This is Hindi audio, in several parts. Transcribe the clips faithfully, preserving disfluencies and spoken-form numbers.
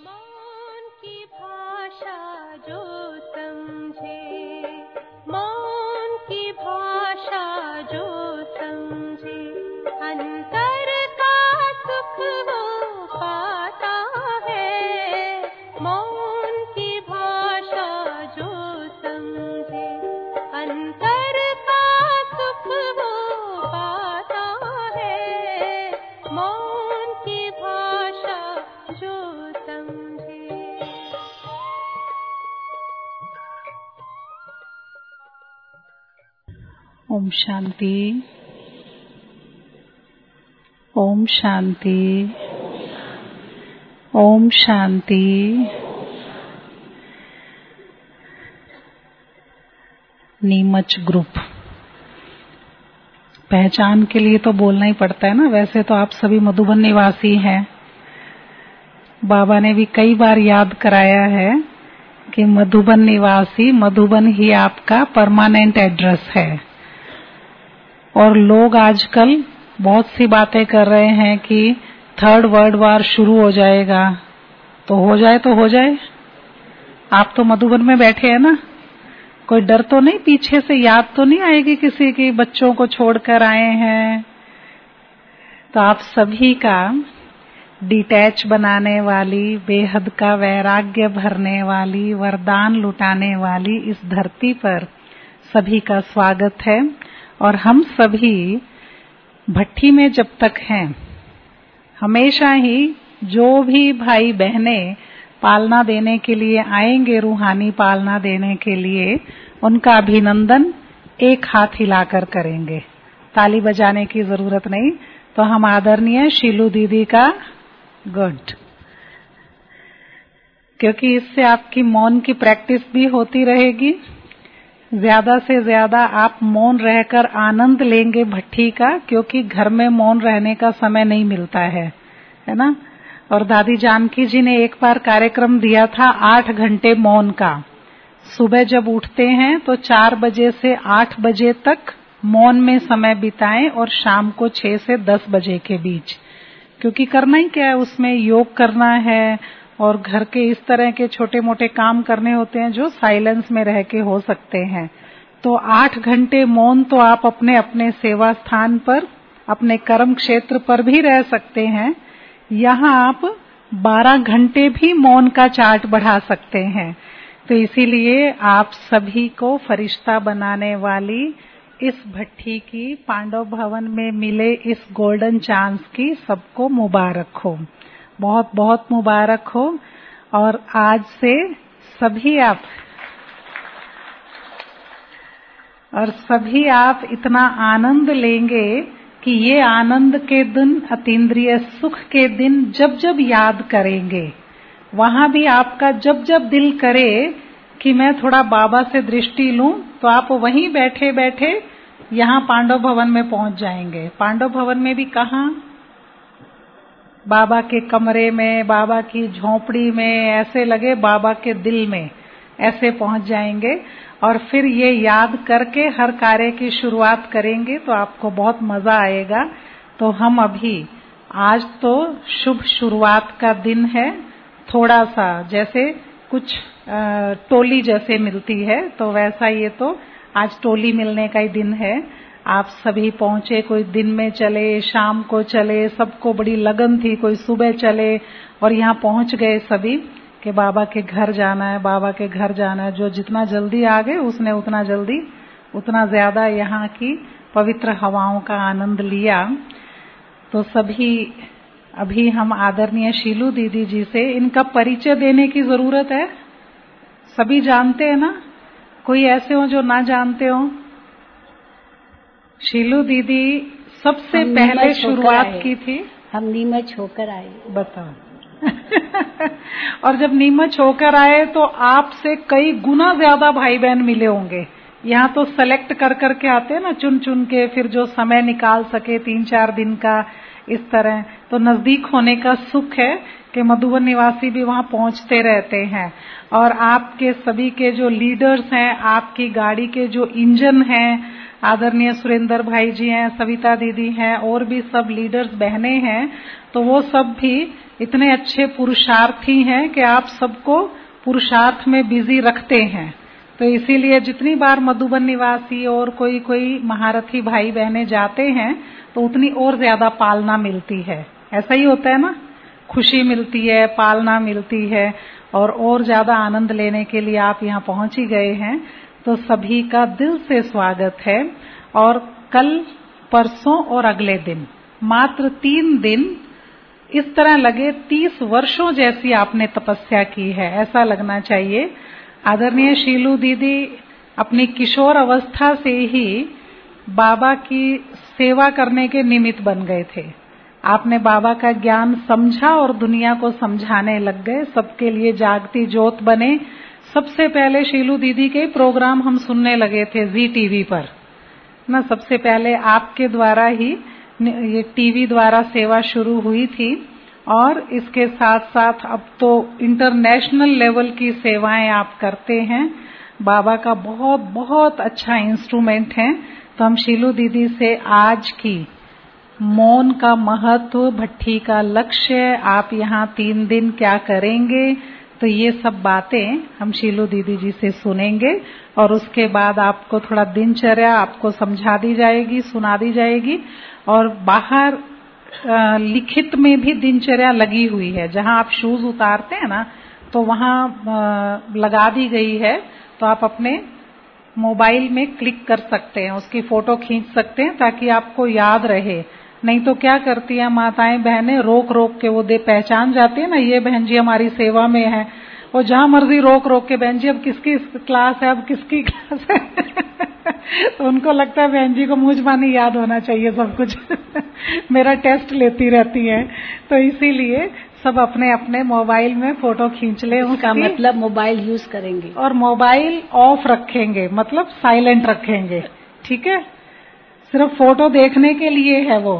मौन की भाषा जो समझे, मौन की भाषा जो समझे, अंतर का सुख वो पाता है। मौन की भाषा जो समझे, अंतर का सुख वो पाता है। मौन की भाषा जो समझे। ओम शांति, ओम शांति, ओम शांति। नीमच ग्रुप, पहचान के लिए तो बोलना ही पड़ता है ना। वैसे तो आप सभी मधुबन निवासी हैं। बाबा ने भी कई बार याद कराया है कि मधुबन निवासी, मधुबन ही आपका परमानेंट एड्रेस है। और लोग आजकल बहुत सी बातें कर रहे हैं कि थर्ड वर्ल्ड वार शुरू हो जाएगा। तो हो जाए तो हो जाए, आप तो मधुबन में बैठे हैं ना, कोई डर तो नहीं, पीछे से याद तो नहीं आएगी किसी की, बच्चों को छोड़कर आए हैं। तो आप सभी का डिटैच बनाने वाली, बेहद का वैराग्य भरने वाली, वरदान लुटाने वाली इस धरती पर सभी का स्वागत है। और हम सभी भट्टी में जब तक हैं, हमेशा ही जो भी भाई बहने पालना देने के लिए आएंगे, रूहानी पालना देने के लिए, उनका अभिनंदन एक हाथ हिलाकर करेंगे। ताली बजाने की जरूरत नहीं। तो हम आदरणीय शीलू दीदी का गुड, क्योंकि इससे आपकी मौन की प्रैक्टिस भी होती रहेगी। ज्यादा से ज्यादा आप मौन रहकर आनंद लेंगे भट्टी का, क्योंकि घर में मौन रहने का समय नहीं मिलता है, है ना। और दादी जानकी जी ने एक बार कार्यक्रम दिया था आठ घंटे मौन का। सुबह जब उठते हैं तो चार बजे से आठ बजे तक मौन में समय बिताएं और शाम को छह से दस बजे के बीच, क्योंकि करना ही क्या है, उसमें योग करना है और घर के इस तरह के छोटे मोटे काम करने होते हैं जो साइलेंस में रह के हो सकते हैं। तो आठ घंटे मौन तो आप अपने अपने सेवा स्थान पर, अपने कर्म क्षेत्र पर भी रह सकते हैं। यहाँ आप बारह घंटे भी मौन का चार्ट बढ़ा सकते हैं। तो इसीलिए आप सभी को फरिश्ता बनाने वाली इस भट्टी की, पांडव भवन में मिले इस गोल्डन चांस की सबको मुबारक हो, बहुत बहुत मुबारक हो। और आज से सभी आप और सभी आप इतना आनंद लेंगे कि ये आनंद के दिन, अतीन्द्रिय सुख के दिन जब जब याद करेंगे, वहां भी आपका जब जब दिल करे कि मैं थोड़ा बाबा से दृष्टि लूं, तो आप वहीं बैठे बैठे यहाँ पांडव भवन में पहुंच जाएंगे। पांडव भवन में भी कहाँ, बाबा के कमरे में, बाबा की झोपड़ी में, ऐसे लगे बाबा के दिल में, ऐसे पहुंच जाएंगे। और फिर ये याद करके हर कार्य की शुरुआत करेंगे तो आपको बहुत मजा आएगा। तो हम अभी, आज तो शुभ शुरुआत का दिन है, थोड़ा सा जैसे कुछ टोली जैसे मिलती है, तो वैसा ये तो आज टोली मिलने का ही दिन है। आप सभी पहुंचे, कोई दिन में चले, शाम को चले, सबको बड़ी लगन थी, कोई सुबह चले और यहाँ पहुंच गए सभी कि बाबा के घर जाना है, बाबा के घर जाना है। जो जितना जल्दी आ गए उसने उतना जल्दी, उतना ज्यादा यहाँ की पवित्र हवाओं का आनंद लिया। तो सभी अभी हम आदरणीय शीलू दीदी जी से, इनका परिचय देने की जरूरत है। सभी जानते हैं ना, कोई ऐसे हो जो ना जानते हो? शीलू दीदी सबसे पहले शुरुआत की थी, हम नीमच होकर आए। बताओ। और जब नीमच होकर आए तो आपसे कई गुना ज्यादा भाई बहन मिले होंगे। यहाँ तो सेलेक्ट कर करके आते हैं ना, चुन चुन के, फिर जो समय निकाल सके तीन चार दिन का, इस तरह। तो नजदीक होने का सुख है कि मधुबन निवासी भी वहाँ पहुँचते रहते हैं। और आपके सभी के जो लीडर्स हैं, आपकी गाड़ी के जो इंजन हैं, आदरणीय सुरेंद्र भाई जी हैं, सविता दीदी हैं, और भी सब लीडर्स बहनें हैं, तो वो सब भी इतने अच्छे पुरुषार्थी हैं कि आप सबको पुरुषार्थ में बिजी रखते हैं। तो इसीलिए जितनी बार मधुबन निवासी और कोई कोई महारथी भाई बहनें जाते हैं तो उतनी और ज्यादा पालना मिलती है। ऐसा ही होता है ना, खुशी मिलती है, पालना मिलती है, और और ज्यादा आनंद लेने के लिए आप यहाँ पहुंच ही गए हैं। तो सभी का दिल से स्वागत है। और कल, परसों और अगले दिन, मात्र तीन दिन, इस तरह लगे तीस वर्षों जैसी आपने तपस्या की है, ऐसा लगना चाहिए। आदरणीय शीलू दीदी अपनी किशोर अवस्था से ही बाबा की सेवा करने के निमित्त बन गए थे। आपने बाबा का ज्ञान समझा और दुनिया को समझाने लग गए, सबके लिए जागती ज्योत बने। सबसे पहले शीलू दीदी के प्रोग्राम हम सुनने लगे थे जी टीवी पर ना, सबसे पहले आपके द्वारा ही ये टीवी द्वारा सेवा शुरू हुई थी। और इसके साथ साथ अब तो इंटरनेशनल लेवल की सेवाएं आप करते हैं। बाबा का बहुत बहुत अच्छा इंस्ट्रूमेंट है। तो हम शीलू दीदी से आज की मौन का महत्व, भट्ठी का लक्ष्य, आप यहाँ तीन दिन क्या करेंगे, तो ये सब बातें हम शीलू दीदी जी से सुनेंगे। और उसके बाद आपको थोड़ा दिनचर्या आपको समझा दी जाएगी, सुना दी जाएगी। और बाहर आ, लिखित में भी दिनचर्या लगी हुई है, जहां आप शूज उतारते हैं ना, तो वहां आ, लगा दी गई है। तो आप अपने मोबाइल में क्लिक कर सकते हैं, उसकी फोटो खींच सकते हैं ताकि आपको याद रहे। नहीं तो क्या करती है माताएं बहनें, रोक रोक के वो दे पहचान जाती है ना, ये बहन जी हमारी सेवा में है, और जहां मर्जी रोक रोक के, बहन जी अब किसकी क्लास है, अब किसकी क्लास है तो उनको लगता है बहन जी को मुझ मानी याद होना चाहिए सब कुछ मेरा टेस्ट लेती रहती है। तो इसीलिए सब अपने अपने मोबाइल में फोटो खींच ले। उसका मतलब मोबाइल यूज करेंगे और मोबाइल ऑफ रखेंगे, मतलब साइलेंट रखेंगे, ठीक है। सिर्फ फोटो देखने के लिए है वो,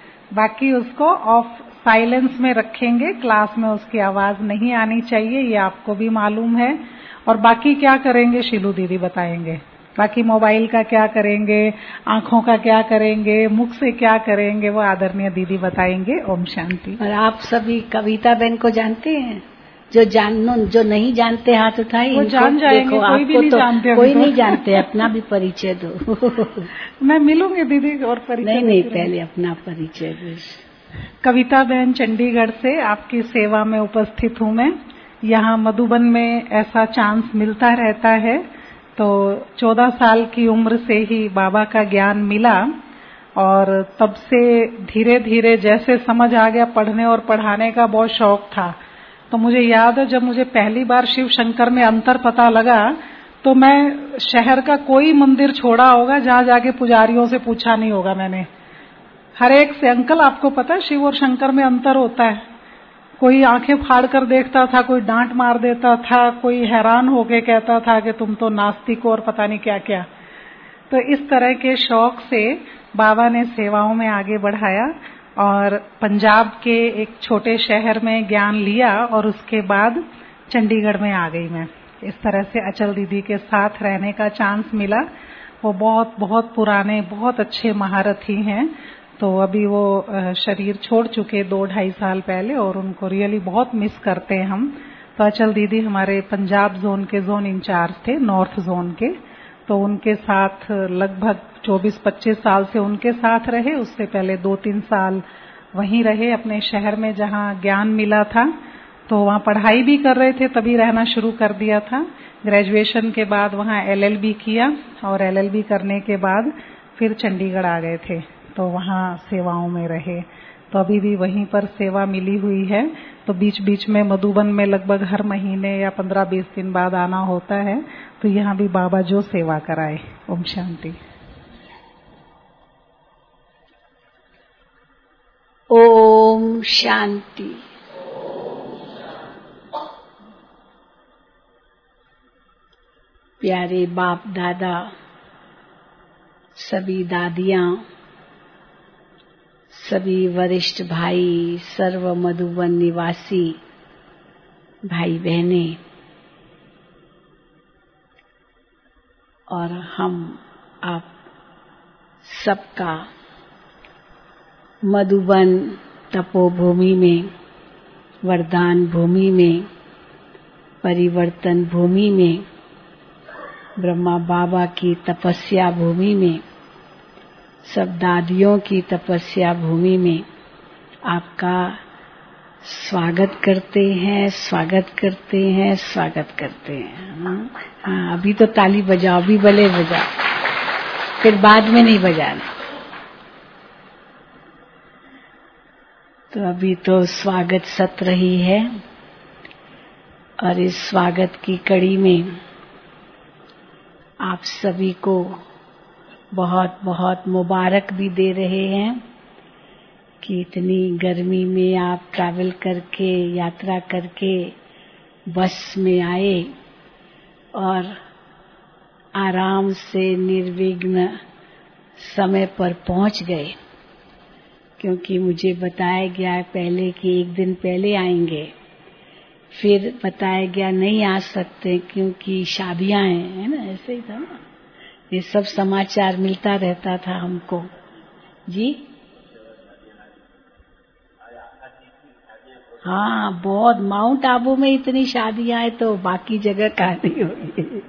बाकी उसको ऑफ साइलेंस में रखेंगे। क्लास में उसकी आवाज नहीं आनी चाहिए, ये आपको भी मालूम है। और बाकी क्या करेंगे शीलू दीदी बताएंगे। बाकी मोबाइल का क्या करेंगे, आंखों का क्या करेंगे, मुख से क्या करेंगे, वो आदरणीय दीदी बताएंगे। ओम शांति। और आप सभी कविता बहन को जानते हैं? जो जानो, जो नहीं जानते हाथ उठाए, वो जान जाएंगे। कोई भी नहीं तो, जानते, कोई नहीं जानते। अपना भी परिचय दो मैं मिलूंगी दीदी और परिचय। नहीं नहीं, पहले अपना परिचय दो। कविता बहन चंडीगढ़ से आपकी सेवा में उपस्थित हूँ मैं। यहाँ मधुबन में ऐसा चांस मिलता रहता है। तो चौदह साल की उम्र से ही बाबा का ज्ञान मिला, और तब से धीरे धीरे जैसे समझ आ गया, पढ़ने और पढ़ाने का बहुत शौक था। तो मुझे याद है जब मुझे पहली बार शिव शंकर में अंतर पता लगा, तो मैं शहर का कोई मंदिर छोड़ा होगा जहाँ जाके पुजारियों से पूछा नहीं होगा मैंने। हर एक से, अंकल आपको पता है शिव और शंकर में अंतर होता है? कोई आंखें फाड़ कर देखता था, कोई डांट मार देता था, कोई हैरान होके कहता था कि तुम तो नास्तिक हो और पता नहीं क्या क्या। तो इस तरह के शौक से बाबा ने सेवाओं में आगे बढ़ाया, और पंजाब के एक छोटे शहर में ज्ञान लिया, और उसके बाद चंडीगढ़ में आ गई मैं। इस तरह से अचल दीदी के साथ रहने का चांस मिला। वो बहुत बहुत पुराने, बहुत अच्छे महारथी हैं। तो अभी वो शरीर छोड़ चुके दो ढाई साल पहले, और उनको रियली बहुत मिस करते हैं हम। तो अचल दीदी हमारे पंजाब जोन के जोन इंचार्ज थे, नॉर्थ जोन के। तो उनके साथ लगभग चौबीस पच्चीस साल से उनके साथ रहे। उससे पहले दो तीन साल वहीं रहे अपने शहर में जहां ज्ञान मिला था। तो वहां पढ़ाई भी कर रहे थे, तभी रहना शुरू कर दिया था। ग्रेजुएशन के बाद वहां एलएलबी किया, और एलएलबी करने के बाद फिर चंडीगढ़ आ गए थे। तो वहां सेवाओं में रहे। तो अभी भी वहीं पर सेवा मिली हुई है। तो बीच बीच में मधुबन में लगभग हर महीने या पंद्रह बीस दिन बाद आना होता है। तो यहाँ भी बाबा जो सेवा कराए। ओम शांति। ओम शांति। प्यारे बाप दादा, सभी दादियां, सभी वरिष्ठ भाई, सर्व मधुबन निवासी भाई बहनें, और हम आप सबका मधुबन तपोभूमि में वरदान भूमि में, परिवर्तन भूमि में, ब्रह्मा बाबा की तपस्या भूमि में, सब दादियों की तपस्या भूमि में आपका स्वागत करते हैं, स्वागत करते हैं, स्वागत करते हैं। हाँ, अभी तो ताली बजाओ, अभी भले बजाओ, फिर बाद में नहीं बजाना। तो अभी तो स्वागत सत्र ही है और इस स्वागत की कड़ी में आप सभी को बहुत बहुत मुबारक भी दे रहे हैं कि इतनी गर्मी में आप ट्रैवल करके, यात्रा करके बस में आए और आराम से निर्विघ्न समय पर पहुंच गए। क्योंकि मुझे बताया गया पहले कि एक दिन पहले आएंगे, फिर बताया गया नहीं आ सकते क्योंकि शादियां हैं, है ना, ऐसे ही था ना। ये सब समाचार मिलता रहता था हमको। जी हाँ, बहुत। माउंट आबू में इतनी शादियां हैं तो बाकी जगह कहाँ नहीं होगी।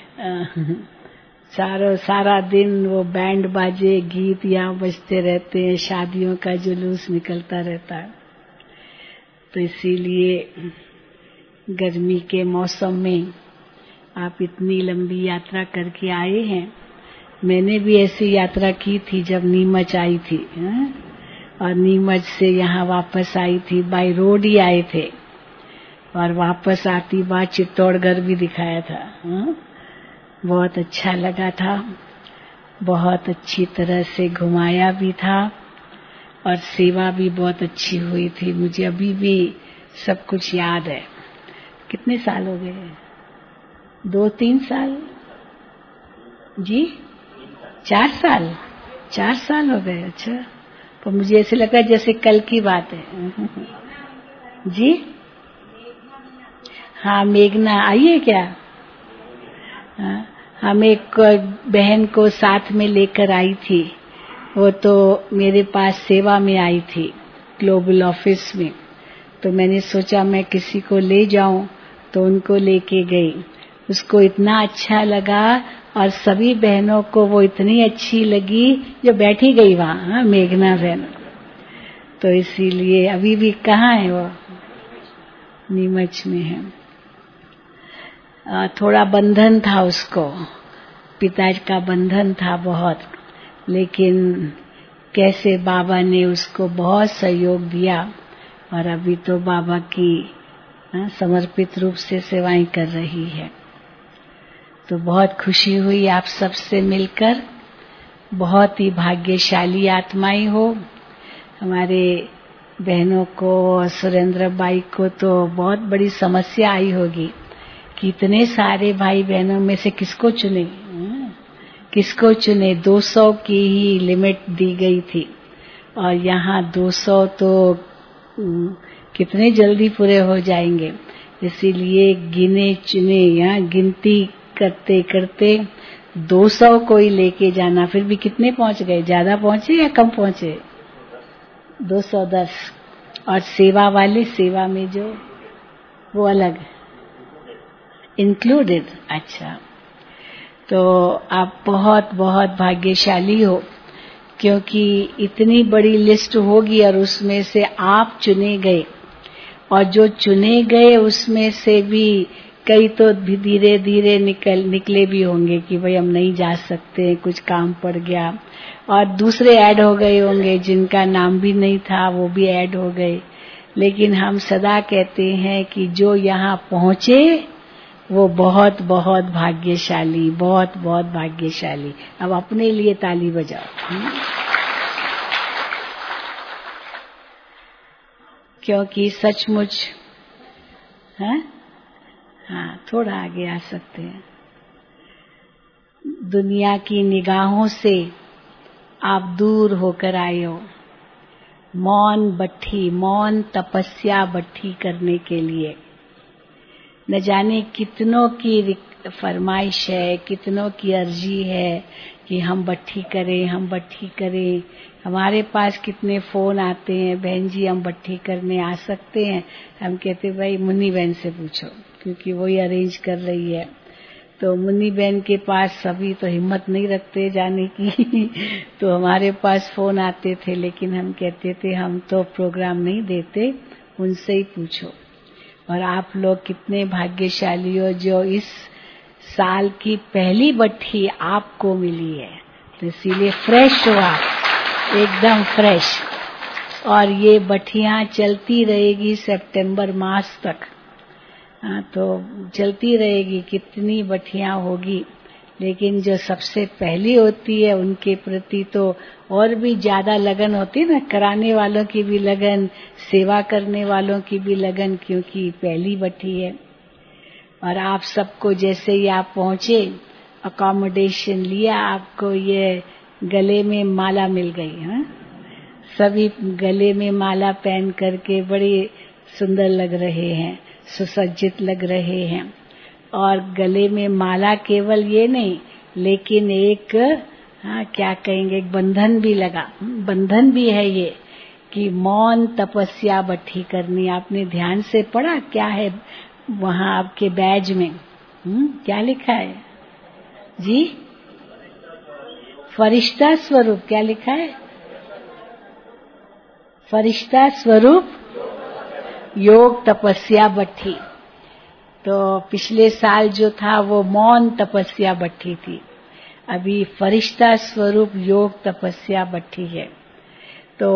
चारों सारा दिन वो बैंड बाजे, गीत यहाँ बजते रहते हैं, शादियों का जुलूस निकलता रहता है। तो इसीलिए गर्मी के मौसम में आप इतनी लंबी यात्रा करके आए हैं। मैंने भी ऐसी यात्रा की थी जब नीमच आई थी, है? और नीमच से यहाँ वापस आई थी, बाय रोड ही आए थे और वापस आती बार चित्तौड़गढ़ भी दिखाया था। है? बहुत अच्छा लगा था, बहुत अच्छी तरह से घुमाया भी था और सेवा भी बहुत अच्छी हुई थी। मुझे अभी भी सब कुछ याद है। कितने साल हो गए? दो तीन साल? जी चार साल चार साल हो गए। अच्छा, तो मुझे ऐसे लगा जैसे कल की बात है। जी हाँ, मेघना आई है क्या? हाँ, हम एक बहन को साथ में लेकर आई थी। वो तो मेरे पास सेवा में आई थी ग्लोबल ऑफिस में। तो मैंने सोचा मैं किसी को ले जाऊं, तो उनको लेके गई। उसको इतना अच्छा लगा और सभी बहनों को वो इतनी अच्छी लगी जो बैठी गई वहाँ, मेघना बहन। तो इसीलिए अभी भी कहाँ है वो? नीमच में है। थोड़ा बंधन था उसको, पिता का बंधन था बहुत, लेकिन कैसे बाबा ने उसको बहुत सहयोग दिया और अभी तो बाबा की आ, समर्पित रूप से सेवाएं कर रही है। तो बहुत खुशी हुई आप सबसे मिलकर। बहुत ही भाग्यशाली आत्माएं हो। हमारे बहनों को, सुरेंद्र बाई को तो बहुत बड़ी समस्या आई होगी कि इतने सारे भाई बहनों में से किसको चुने, किसको चुने। दो सौ की ही लिमिट दी गई थी और यहाँ दो सौ तो कितने जल्दी पूरे हो जाएंगे। इसीलिए गिने चुने, यहाँ गिनती करते करते दो सौ को ही लेके जाना। फिर भी कितने पहुंच गए? ज्यादा पहुंचे या कम पहुंचे? दो सौ दस। और सेवा वाले, सेवा में जो वो अलग इंक्लूडेड। अच्छा, तो आप बहुत बहुत भाग्यशाली हो, क्योंकि इतनी बड़ी लिस्ट होगी और उसमें से आप चुने गए। और जो चुने गए उसमें से भी कई तो धीरे धीरे निकल निकले भी होंगे कि भाई हम नहीं जा सकते, कुछ काम पड़ गया। और दूसरे ऐड हो गए होंगे जिनका नाम भी नहीं था, वो भी ऐड हो गए। लेकिन हम सदा कहते हैं कि जो यहाँ पहुँचे वो बहुत बहुत भाग्यशाली, बहुत बहुत भाग्यशाली। अब अपने लिए ताली बजाओ। क्योंकि सचमुच है, हाँ, थोड़ा आगे आ सकते हैं। दुनिया की निगाहों से आप दूर होकर आए हो, मौन बट्ठी, मौन तपस्या बट्ठी करने के लिए। न जाने कितनों की फरमाइश है, कितनों की अर्जी है कि हम बट्ठी करें, हम बट्ठी करें। हमारे पास कितने फोन आते हैं, बहन जी हम बट्ठी करने आ सकते हैं। हम कहते भाई मुन्नी बहन से पूछो, क्योंकि वही अरेंज कर रही है। तो मुन्नी बहन के पास सभी तो हिम्मत नहीं रखते जाने की तो हमारे पास फोन आते थे, लेकिन हम कहते थे हम तो प्रोग्राम नहीं देते, उनसे ही पूछो। और आप लोग कितने भाग्यशाली हो जो इस साल की पहली बट्ठी आपको मिली है, तो इसीलिए फ्रेश हो आप, एकदम फ्रेश। और ये बट्ठियां चलती रहेगी सितंबर मास तक। हाँ, तो चलती रहेगी, कितनी बट्ठियां होगी, लेकिन जो सबसे पहली होती है उनके प्रति तो और भी ज्यादा लगन होती है ना, कराने वालों की भी लगन, सेवा करने वालों की भी लगन, क्योंकि पहली बट्ठी है। और आप सबको जैसे ही आप पहुंचे, अकोमोडेशन लिया, आपको ये गले में माला मिल गई। हाँ, सभी गले में माला पहन करके बड़े सुंदर लग रहे हैं, सुसज्जित लग रहे हैं। और गले में माला केवल ये नहीं, लेकिन एक हाँ क्या कहेंगे, एक बंधन भी लगा, बंधन भी है ये कि मौन तपस्या बट्ठी करनी। आपने ध्यान से पढ़ा क्या है वहाँ आपके बैज में? हुँ? क्या लिखा है जी? फरिश्ता स्वरूप। क्या लिखा है? फरिश्ता स्वरूप योग तपस्या बट्ठी। तो पिछले साल जो था वो मौन तपस्या बट्ठी थी, अभी फरिश्ता स्वरूप योग तपस्या बट्ठी है। तो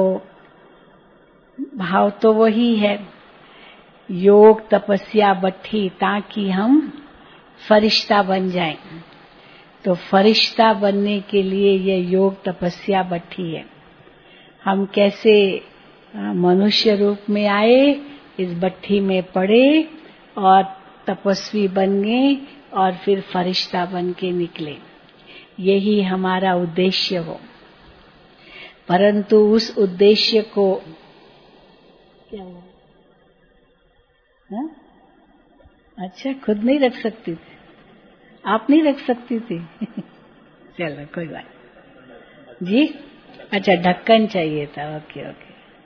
भाव तो वही है, योग तपस्या बट्ठी, ताकि हम फरिश्ता बन जाएं। तो फरिश्ता बनने के लिए ये योग तपस्या बट्ठी है। हम कैसे मनुष्य रूप में आए, इस बट्ठी में पड़े और तपस्वी बन गए और फिर फरिश्ता बन के निकले, यही हमारा उद्देश्य हो। परंतु उस उद्देश्य को क्या हुआ? हाँ? अच्छा, खुद नहीं रख सकती थी? आप नहीं रख सकती थी? चलो कोई बात जी। अच्छा, ढक्कन चाहिए था। ओके ओके,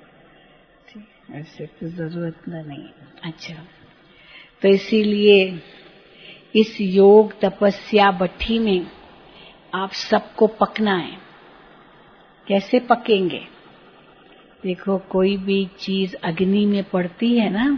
ऐसे तो जरूरत नहीं। अच्छा, तो इसीलिए इस योग तपस्या बट्ठी में आप सबको पकना है। कैसे पकेंगे? देखो, कोई भी चीज अग्नि में पड़ती है ना,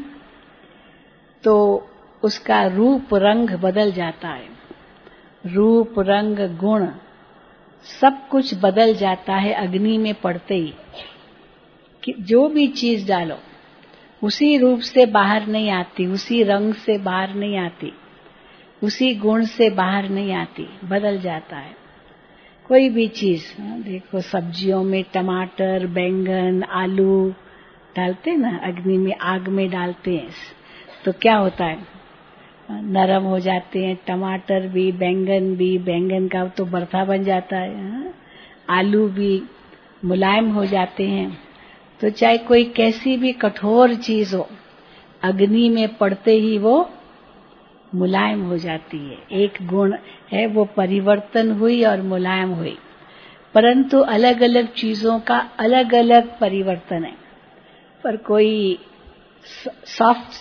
तो उसका रूप रंग बदल जाता है। रूप रंग गुण सब कुछ बदल जाता है अग्नि में पड़ते ही। कि जो भी चीज डालो उसी रूप से बाहर नहीं आती, उसी रंग से बाहर नहीं आती, उसी गुण से बाहर नहीं आती, बदल जाता है कोई भी चीज। देखो, सब्जियों में टमाटर, बैंगन, आलू डालते हैं ना, अग्नि में आग में डालते हैं, तो क्या होता है? नरम हो जाते हैं टमाटर भी, बैंगन भी, बैंगन का तो भरता बन जाता है, आलू भी मुलायम हो जाते हैं। तो चाहे कोई कैसी भी कठोर चीज हो, अग्नि में पड़ते ही वो मुलायम हो जाती है। एक गुण है वो परिवर्तन हुई और मुलायम हुई। परंतु अलग अलग चीजों का अलग अलग परिवर्तन है। पर कोई सॉफ्ट,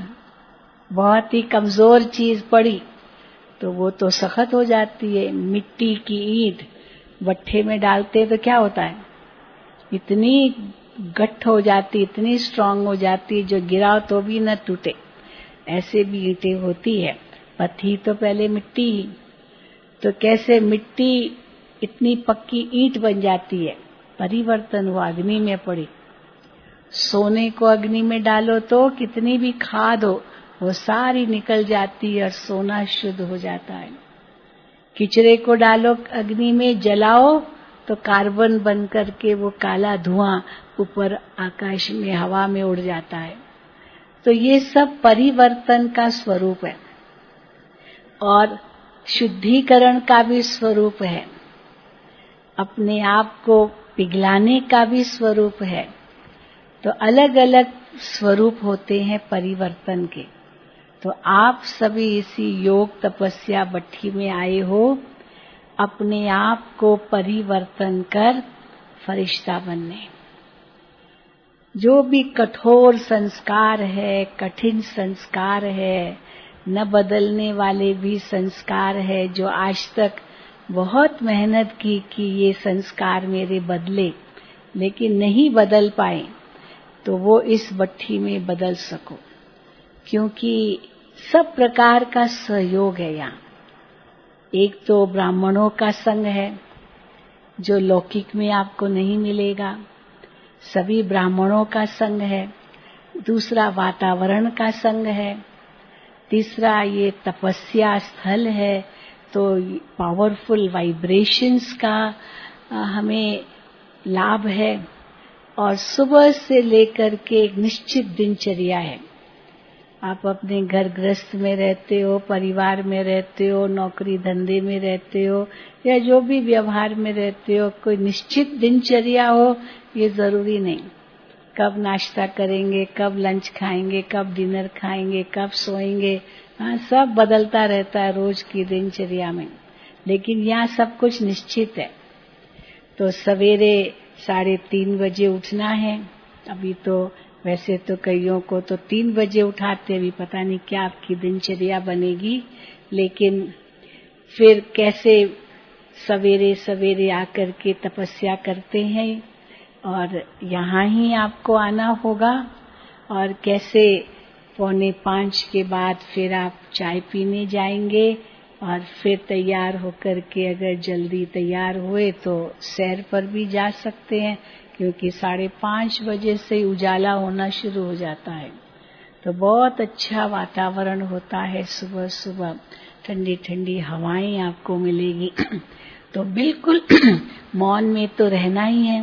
बहुत ही कमजोर चीज पड़ी तो वो तो सख्त हो जाती है। मिट्टी की ईंट भट्ठे में डालते तो क्या होता है? इतनी गट्ठ हो जाती, इतनी स्ट्रांग हो जाती, जो गिराओ तो भी न टूटे। ऐसे भी ईंटें होती है, पत्थी तो पहले मिट्टी ही। तो कैसे मिट्टी इतनी पक्की ईंट बन जाती है? परिवर्तन हुआ, अग्नि में पड़ी। सोने को अग्नि में डालो तो कितनी भी खाद हो वो सारी निकल जाती है और सोना शुद्ध हो जाता है। किचरे को डालो अग्नि में, जलाओ तो कार्बन बन करके वो काला धुआं ऊपर आकाश में, हवा में उड़ जाता है। तो ये सब परिवर्तन का स्वरूप है और शुद्धिकरण का भी स्वरूप है, अपने आप को पिघलाने का भी स्वरूप है। तो अलग अलग स्वरूप होते हैं परिवर्तन के। तो आप सभी इसी योग तपस्या भट्ठी में आए हो अपने आप को परिवर्तन कर फरिश्ता बनने। जो भी कठोर संस्कार है, कठिन संस्कार है, न बदलने वाले भी संस्कार है, जो आज तक बहुत मेहनत की कि ये संस्कार मेरे बदले, लेकिन नहीं बदल पाए, तो वो इस भट्ठी में बदल सको। क्योंकि सब प्रकार का सहयोग है यहाँ। एक तो ब्राह्मणों का संग है जो लौकिक में आपको नहीं मिलेगा, सभी ब्राह्मणों का संग है। दूसरा वातावरण का संग है। तीसरा ये तपस्या स्थल है, तो पावरफुल वाइब्रेशंस का हमें लाभ है। और सुबह से लेकर के एक निश्चित दिनचर्या है। आप अपने घर गृहस्थ में रहते हो, परिवार में रहते हो, नौकरी धंधे में रहते हो, या जो भी व्यवहार में रहते हो, कोई निश्चित दिनचर्या हो ये जरूरी नहीं। कब नाश्ता करेंगे, कब लंच खाएंगे, कब डिनर खाएंगे, कब सोएंगे, हाँ सब बदलता रहता है रोज की दिनचर्या में। लेकिन यहाँ सब कुछ निश्चित है। तो सवेरे साढ़े तीन बजे उठना है। अभी तो वैसे तो कईयों को तो तीन बजे उठाते, अभी पता नहीं क्या आपकी दिनचर्या बनेगी। लेकिन फिर कैसे सवेरे सवेरे आकर के तपस्या करते हैं, और यहाँ ही आपको आना होगा। और कैसे पौने पाँच के बाद फिर आप चाय पीने जाएंगे, और फिर तैयार होकर के अगर जल्दी तैयार हुए तो सैर पर भी जा सकते हैं, क्योंकि साढ़े पाँच बजे से उजाला होना शुरू हो जाता है। तो बहुत अच्छा वातावरण होता है सुबह सुबह, ठंडी ठंडी हवाएं आपको मिलेगी। तो बिल्कुल मौन में तो रहना ही है,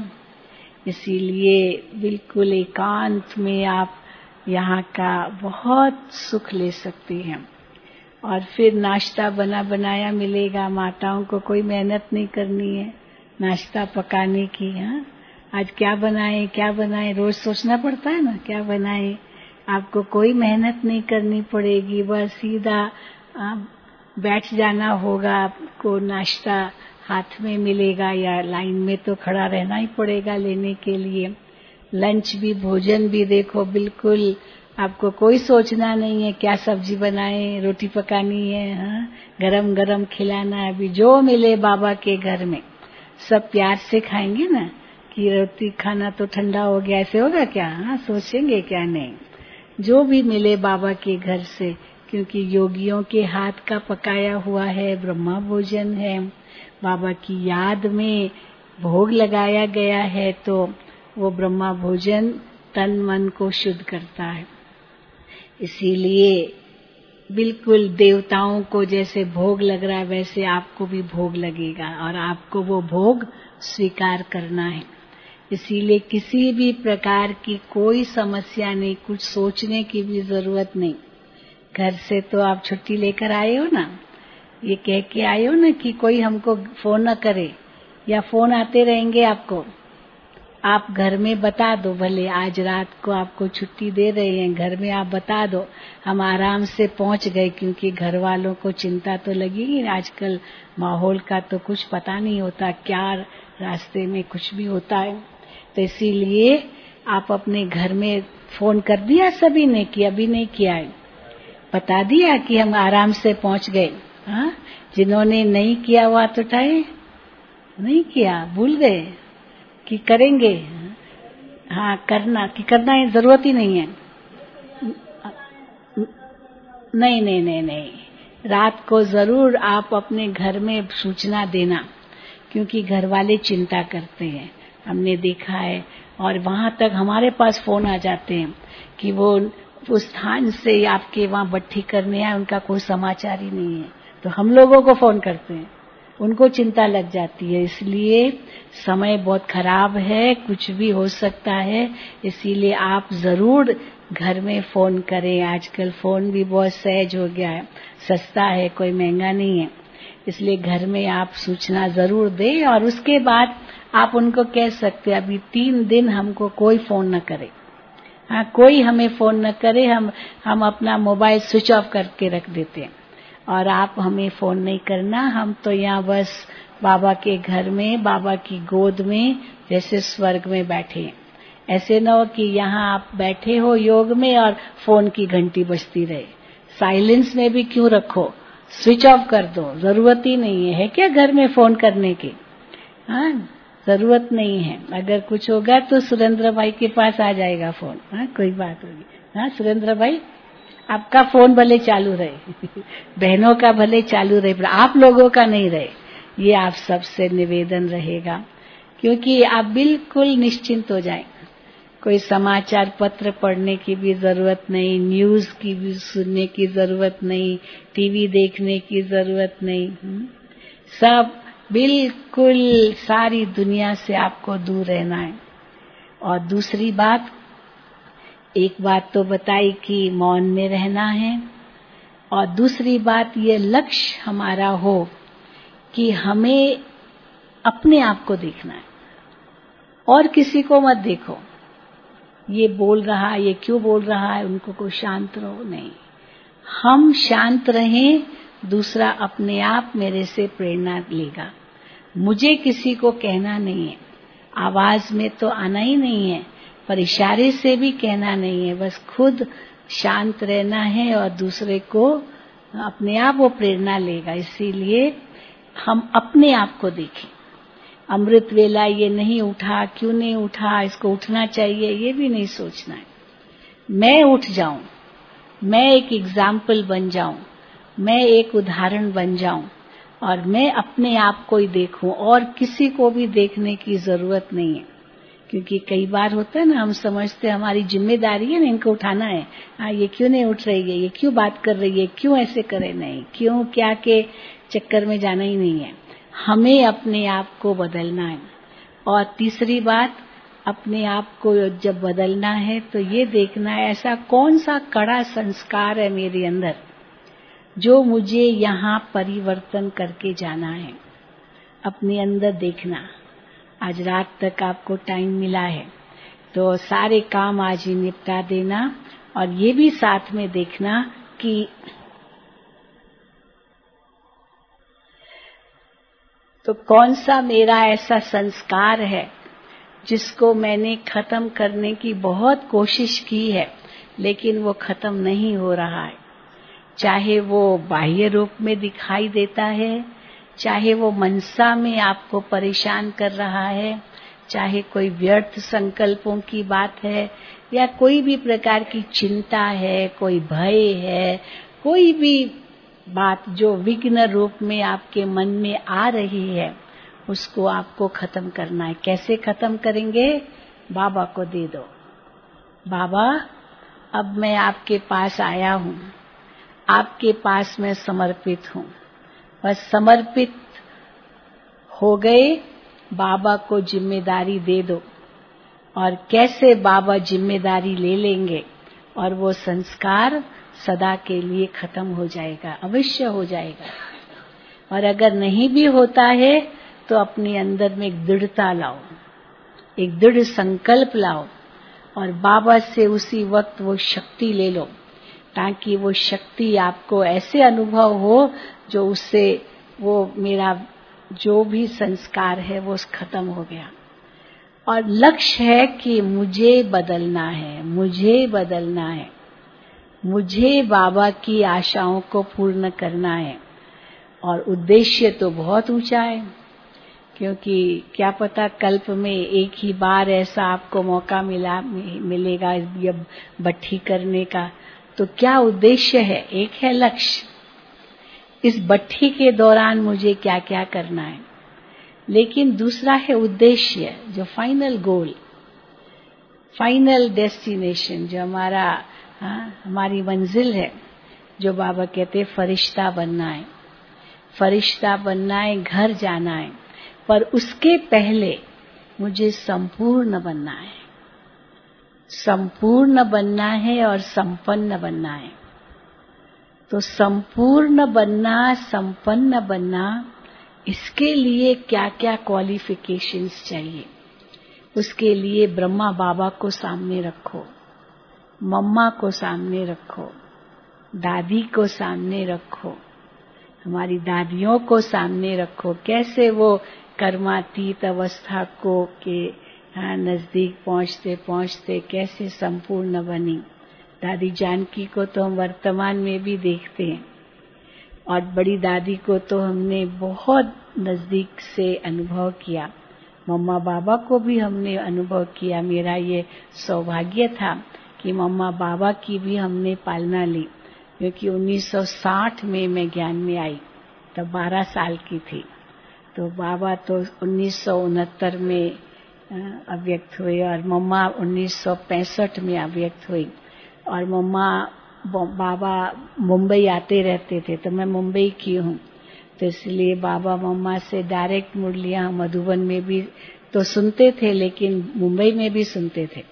इसीलिए बिल्कुल एकांत में आप यहाँ का बहुत सुख ले सकती हैं। और फिर नाश्ता बना बनाया मिलेगा। माताओं को कोई मेहनत नहीं करनी है नाश्ता पकाने की। हाँ, आज क्या बनाए क्या बनाए रोज सोचना पड़ता है ना, क्या बनाए। आपको कोई मेहनत नहीं करनी पड़ेगी, बस सीधा आप बैठ जाना होगा। आपको नाश्ता हाथ में मिलेगा, या लाइन में तो खड़ा रहना ही पड़ेगा लेने के लिए। लंच भी, भोजन भी देखो बिल्कुल आपको कोई सोचना नहीं है क्या सब्जी बनाए, रोटी पकानी है, हाँ गरम गरम खिलाना है। अभी जो मिले बाबा के घर में सब प्यार से खाएंगे ना, कि रोटी खाना तो ठंडा हो गया, ऐसे होगा क्या, हाँ सोचेंगे क्या, नहीं। जो भी मिले बाबा के घर से, क्योंकि योगियों के हाथ का पकाया हुआ है, ब्रह्मा भोजन है, बाबा की याद में भोग लगाया गया है, तो वो ब्रह्मा भोजन तन मन को शुद्ध करता है। इसीलिए बिल्कुल देवताओं को जैसे भोग लग रहा है, वैसे आपको भी भोग लगेगा, और आपको वो भोग स्वीकार करना है। इसीलिए किसी भी प्रकार की कोई समस्या नहीं, कुछ सोचने की भी जरूरत नहीं। घर से तो आप छुट्टी लेकर आए हो ना, ये कह के आए हो ना कि कोई हमको फोन न करे, या फोन आते रहेंगे आपको। आप घर में बता दो, भले आज रात को आपको छुट्टी दे रहे हैं, घर में आप बता दो हम आराम से पहुंच गए, क्योंकि घर वालों को चिंता तो लगेगी। आजकल माहौल का तो कुछ पता नहीं होता, क्या रास्ते में कुछ भी होता है। तो इसीलिए आप अपने घर में फोन कर दिया सभी ने कि अभी नहीं किया है, बता दिया कि हम आराम से पहुंच गए। हाँ, जिन्होंने नहीं किया हुआ तो उठाए, नहीं किया, भूल गए कि करेंगे। हाँ, करना कि करना है, जरूरत ही नहीं है। नहीं नहीं नहीं नहीं, रात को जरूर आप अपने घर में सूचना देना, क्योंकि घर वाले चिंता करते हैं, हमने देखा है। और वहां तक हमारे पास फोन आ जाते हैं कि वो उस स्थान से आपके वहां भट्ठी करने आए, उनका कोई समाचार ही नहीं है। तो हम लोगों को फोन करते हैं, उनको चिंता लग जाती है। इसलिए समय बहुत खराब है, कुछ भी हो सकता है, इसीलिए आप जरूर घर में फोन करें। आजकल फोन भी बहुत सहज हो गया है, सस्ता है, कोई महंगा नहीं है। इसलिए घर में आप सूचना जरूर दें, और उसके बाद आप उनको कह सकते हैं अभी तीन दिन हमको कोई फोन न करे, हाँ, कोई हमें फोन न करे, हम हम अपना मोबाइल स्विच ऑफ करके रख देते हैं। और आप हमें फोन नहीं करना, हम तो यहाँ बस बाबा के घर में, बाबा की गोद में जैसे स्वर्ग में बैठे हैं। ऐसे न हो कि यहाँ आप बैठे हो योग में और फोन की घंटी बजती रहे। साइलेंस में भी क्यों रखो, स्विच ऑफ कर दो, जरूरत ही नहीं है, है क्या घर में फोन करने की? हाँ, जरूरत नहीं है। अगर कुछ होगा तो सुरेंद्र भाई के पास आ जाएगा फोन। हाँ, कोई बात होगी। हाँ सुरेंद्र भाई, आपका फोन भले चालू रहे बहनों का भले चालू रहे, पर आप लोगों का नहीं रहे, ये आप सबसे निवेदन रहेगा। क्योंकि आप बिल्कुल निश्चिंत हो जाएं, कोई समाचार पत्र पढ़ने की भी जरूरत नहीं, न्यूज की भी सुनने की जरूरत नहीं, टीवी देखने की जरूरत नहीं। सब बिल्कुल सारी दुनिया से आपको दूर रहना है। और दूसरी बात, एक बात तो बताई कि मौन में रहना है, और दूसरी बात ये लक्ष्य हमारा हो कि हमें अपने आप को देखना है और किसी को मत देखो, ये बोल रहा है, ये क्यों बोल रहा है, उनको को शांत रहो, नहीं, हम शांत रहें, दूसरा अपने आप मेरे से प्रेरणा लेगा। मुझे किसी को कहना नहीं है, आवाज में तो आना ही नहीं है, पर इशारे से भी कहना नहीं है, बस खुद शांत रहना है और दूसरे को अपने आप वो प्रेरणा लेगा। इसीलिए हम अपने आप को देखें। अमृत वेला ये नहीं उठा, क्यों नहीं उठा, इसको उठना चाहिए, ये भी नहीं सोचना है। मैं उठ जाऊं, मैं एक एग्जाम्पल बन जाऊं, मैं एक उदाहरण बन जाऊं, और मैं अपने आप को ही देखूं और किसी को भी देखने की जरूरत नहीं है। क्योंकि कई बार होता है ना, हम समझते हैं हमारी जिम्मेदारी है ना, इनको उठाना है, हाँ ये क्यों नहीं उठ रही है, ये क्यों बात कर रही है, क्यों ऐसे करे, नहीं, क्यों क्या के चक्कर में जाना ही नहीं है। हमें अपने आप को बदलना है। और तीसरी बात, अपने आप को जब बदलना है तो ये देखना है ऐसा कौन सा कड़ा संस्कार है मेरे अंदर जो मुझे यहाँ परिवर्तन करके जाना है। अपने अंदर देखना। आज रात तक आपको टाइम मिला है तो सारे काम आज ही निपटा देना, और ये भी साथ में देखना कि तो कौन सा मेरा ऐसा संस्कार है जिसको मैंने खत्म करने की बहुत कोशिश की है लेकिन वो खत्म नहीं हो रहा है। चाहे वो बाह्य रूप में दिखाई देता है, चाहे वो मनसा में आपको परेशान कर रहा है, चाहे कोई व्यर्थ संकल्पों की बात है, या कोई भी प्रकार की चिंता है, कोई भय है, कोई भी बात जो विघ्न रूप में आपके मन में आ रही है, उसको आपको खत्म करना है। कैसे खत्म करेंगे? बाबा को दे दो। बाबा, अब मैं आपके पास आया हूँ, आपके पास मैं समर्पित हूँ। बस समर्पित हो गए, बाबा को जिम्मेदारी दे दो। और कैसे बाबा जिम्मेदारी ले लेंगे और वो संस्कार सदा के लिए खत्म हो जाएगा, अवश्य हो जाएगा। और अगर नहीं भी होता है तो अपने अंदर में एक दृढ़ता लाओ, एक दृढ़ संकल्प लाओ, और बाबा से उसी वक्त वो शक्ति ले लो, ताकि वो शक्ति आपको ऐसे अनुभव हो जो उससे वो मेरा जो भी संस्कार है वो खत्म हो गया। और लक्ष्य है कि मुझे बदलना है, मुझे बदलना है, मुझे बाबा की आशाओं को पूर्ण करना है। और उद्देश्य तो बहुत ऊंचा है, क्योंकि क्या पता कल्प में एक ही बार ऐसा आपको मौका मिला मिलेगा ये भट्ठी करने का। तो क्या उद्देश्य है? एक है लक्ष्य, इस भट्ठी के दौरान मुझे क्या क्या करना है, लेकिन दूसरा है उद्देश्य, जो फाइनल गोल, फाइनल डेस्टिनेशन, जो हमारा हाँ, हमारी मंजिल है, जो बाबा कहते हैं फरिश्ता बनना है, फरिश्ता बनना है, घर जाना है। पर उसके पहले मुझे संपूर्ण बनना है, संपूर्ण बनना है और संपन्न बनना है। तो संपूर्ण बनना, संपन्न बनना, इसके लिए क्या क्या क्वालिफिकेशंस चाहिए, उसके लिए ब्रह्मा बाबा को सामने रखो। मम्मा को सामने रखो, दादी को सामने रखो, हमारी दादियों को सामने रखो। कैसे वो कर्मातीत अवस्था को के हाँ, नजदीक पहुंचते पहुंचते कैसे संपूर्ण बनी। दादी जानकी को तो हम वर्तमान में भी देखते हैं और बड़ी दादी को तो हमने बहुत नजदीक से अनुभव किया। मम्मा बाबा को भी हमने अनुभव किया। मेरा ये सौभाग्य था कि मम्मा बाबा की भी हमने पालना ली, क्योंकि उन्नीस सौ साठ में मैं ज्ञान में आई, तब बारह साल की थी। तो बाबा तो उन्नीस सौ उनहत्तर में अव्यक्त हुए और मम्मा उन्नीस सौ पैंसठ में अव्यक्त हुई। और मम्मा बाबा मुंबई आते रहते थे, तो मैं मुंबई की हूँ, तो इसलिए बाबा मम्मा से डायरेक्ट मुरलियाँ मधुबन में भी तो सुनते थे, लेकिन मुंबई में भी सुनते थे।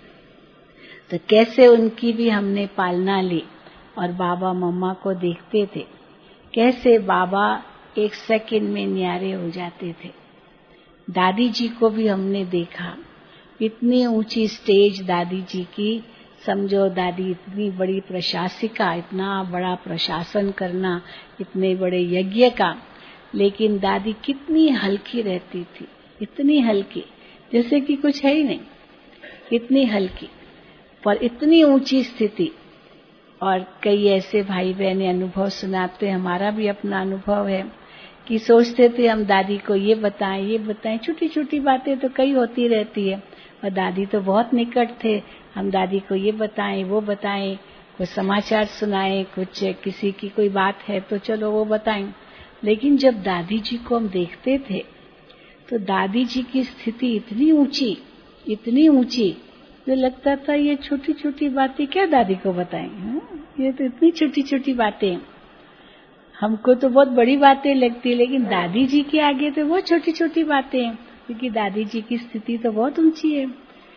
तो कैसे उनकी भी हमने पालना ली और बाबा मम्मा को देखते थे, कैसे बाबा एक सेकंड में न्यारे हो जाते थे। दादी जी को भी हमने देखा, इतनी ऊंची स्टेज दादी जी की, समझो दादी इतनी बड़ी प्रशासिका, इतना बड़ा प्रशासन करना, इतने बड़े यज्ञ का, लेकिन दादी कितनी हल्की रहती थी, इतनी हल्की जैसे कि कुछ है ही नहीं, इतनी हल्की पर इतनी ऊंची स्थिति। और कई ऐसे भाई बहने अनुभव सुनाते, हमारा भी अपना अनुभव है कि सोचते थे हम दादी को ये बताएं ये बताएं, छोटी छोटी बातें तो कई होती रहती है, और दादी तो बहुत निकट थे, हम दादी को ये बताएं वो बताएं, कुछ समाचार सुनाएं, कुछ किसी की कोई बात है तो चलो वो बताएं। लेकिन जब दादी जी को हम देखते थे तो दादी जी की स्थिति इतनी ऊंची, इतनी ऊंची, जो लगता था ये छोटी छोटी बातें क्या दादी को बताएं, ये तो इतनी छोटी छोटी बातें, हमको तो बहुत बड़ी बातें लगती, लेकिन दादी जी के आगे तो बहुत छोटी छोटी बातें हैं, क्योंकि दादी जी की स्थिति तो बहुत ऊंची है।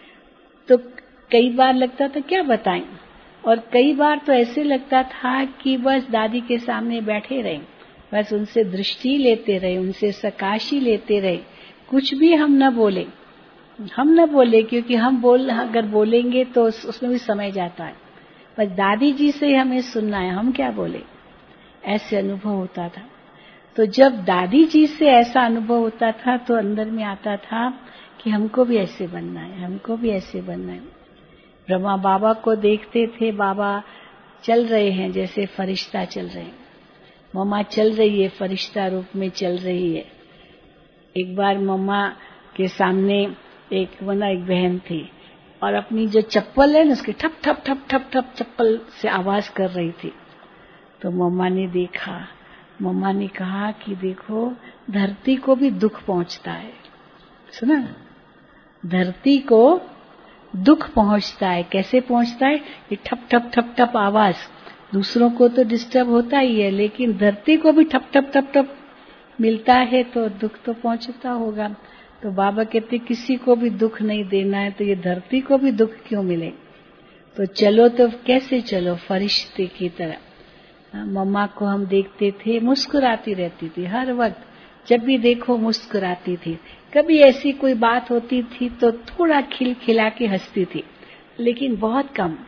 तो कई बार लगता था क्या बताएं, और कई बार तो ऐसे लगता था कि बस दादी के सामने बैठे रहे, बस उनसे दृष्टि लेते रहे, उनसे सकाशी लेते रहे, कुछ भी हम न बोले, हम न बोले, क्योंकि हम बोल अगर बोलेंगे तो उसमें भी समय जाता है, बस दादी जी से हमें सुनना है, हम क्या बोले, ऐसे अनुभव होता था। तो जब दादी जी से ऐसा अनुभव होता था तो अंदर में आता था कि हमको भी ऐसे बनना है, हमको भी ऐसे बनना है। ब्रह्मा बाबा को देखते थे, बाबा चल रहे हैं जैसे फरिश्ता चल रहे हैं, मम्मा चल रही है फरिश्ता रूप में चल रही है। एक बार मम्मा के सामने एक वना एक बहन थी और अपनी जो चप्पल है ना उसके ठप ठप ठप ठप ठप चप्पल से आवाज कर रही थी। तो मम्मा ने देखा, मम्मा ने कहा कि देखो धरती को भी दुख पहुंचता है, सुना, धरती को दुख पहुंचता है। कैसे पहुंचता है, ये ठप ठप ठप ठप आवाज दूसरों को तो डिस्टर्ब होता ही है, लेकिन धरती को भी ठप ठप ठप ठप मिलता है तो दुख तो पहुंचता होगा। तो बाबा कहते किसी को भी दुख नहीं देना है, तो ये धरती को भी दुख क्यों मिले, तो चलो तो कैसे चलो, फरिश्ते की तरह। मम्मा को हम देखते थे, मुस्कुराती रहती थी हर वक्त, जब भी देखो मुस्कुराती थी। कभी ऐसी कोई बात होती थी तो थोड़ा खिल खिला के हंसती थी, लेकिन बहुत कम,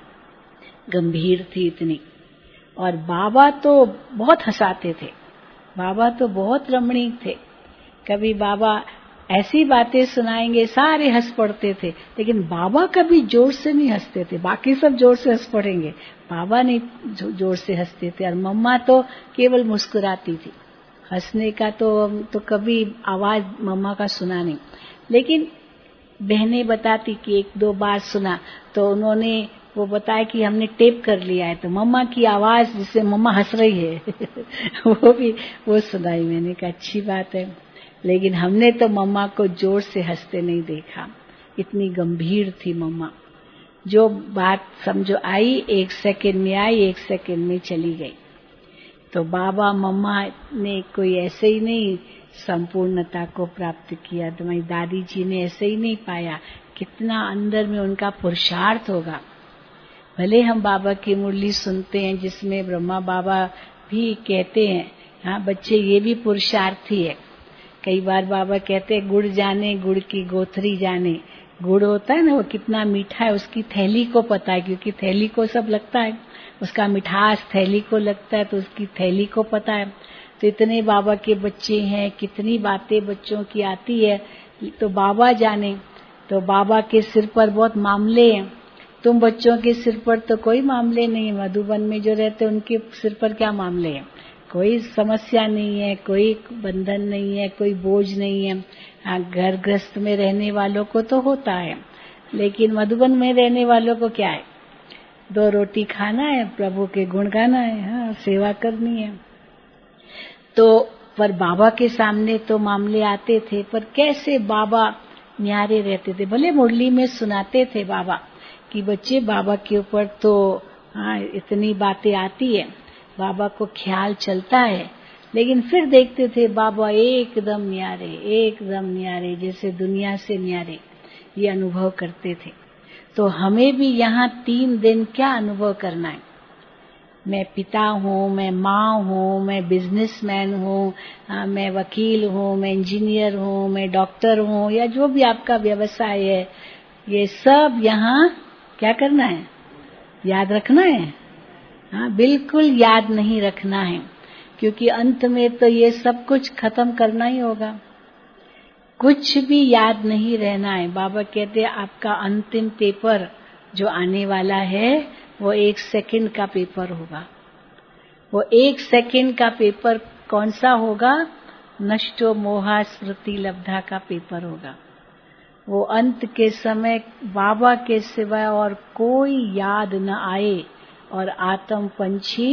गंभीर थी इतनी। और बाबा तो बहुत हंसाते थे, बाबा तो बहुत रमणीक थे। कभी बाबा ऐसी बातें सुनाएंगे सारे हंस पड़ते थे, लेकिन बाबा कभी जोर से नहीं हंसते थे, बाकी सब जोर से हंस पड़ेंगे, बाबा नहीं जोर से हंसते थे। और मम्मा तो केवल मुस्कुराती थी, हंसने का तो तो कभी आवाज मम्मा का सुना नहीं। लेकिन बहनें बताती कि एक दो बार सुना, तो उन्होंने वो बताया कि हमने टेप कर लिया है, तो मम्मा की आवाज जिससे मम्मा हंस रही है वो भी वो सुनाई। मैंने कहा अच्छी बात है, लेकिन हमने तो मम्मा को जोर से हंसते नहीं देखा, इतनी गंभीर थी मम्मा। जो बात समझो आई एक सेकंड में आई, एक सेकंड में चली गई। तो बाबा मम्मा ने कोई ऐसे ही नहीं संपूर्णता को प्राप्त किया, तो मेरी दादी जी ने ऐसे ही नहीं पाया, कितना अंदर में उनका पुरुषार्थ होगा। भले हम बाबा की मुरली सुनते हैं जिसमें ब्रह्मा बाबा भी कहते हैं, हाँ बच्चे ये भी पुरुषार्थी है। कई बार बाबा कहते हैं गुड़ जाने गुड़ की गोथरी जाने, गुड़ होता है ना, वो कितना मीठा है उसकी थैली को पता है, क्योंकि थैली को सब लगता है, उसका मिठास थैली को लगता है, तो उसकी थैली को पता है। तो इतने बाबा के बच्चे हैं, कितनी बातें बच्चों की आती है, तो बाबा जाने। तो बाबा के सिर पर बहुत मामले हैं, तुम बच्चों के सिर पर तो कोई मामले नहीं है। मधुबन में जो रहते हैं उनके सिर पर क्या मामले हैं? कोई समस्या नहीं है, कोई बंधन नहीं है, कोई बोझ नहीं है। हाँ, घर गृहस्थ में रहने वालों को तो होता है, लेकिन मधुबन में रहने वालों को क्या है? दो रोटी खाना है, प्रभु के गुण गाना है, हाँ, सेवा करनी है। तो पर बाबा के सामने तो मामले आते थे, पर कैसे बाबा न्यारे रहते थे। भले मुरली में सुनाते थे बाबा कि बच्चे बाबा के ऊपर तो हाँ इतनी बातें आती है, बाबा को ख्याल चलता है, लेकिन फिर देखते थे बाबा एकदम न्यारे, एकदम न्यारे, जैसे दुनिया से न्यारे, ये अनुभव करते थे। तो हमें भी यहाँ तीन दिन क्या अनुभव करना है? मैं पिता हूँ, मैं माँ हूँ, मैं बिजनेसमैन हूँ, मैं वकील हूँ, मैं इंजीनियर हूँ, मैं डॉक्टर हूँ, या जो भी आपका व्यवसाय है, ये सब यहाँ क्या करना है? याद रखना है। हाँ, बिल्कुल याद नहीं रखना है, क्योंकि अंत में तो ये सब कुछ खत्म करना ही होगा, कुछ भी याद नहीं रहना है। बाबा कहते हैं आपका अंतिम पेपर जो आने वाला है वो एक सेकंड का पेपर होगा। वो एक सेकंड का पेपर कौन सा होगा? नष्टो मोहा स्मृति लब्धा का पेपर होगा। वो अंत के समय बाबा के सिवाय और कोई याद न आए और आत्म पंछी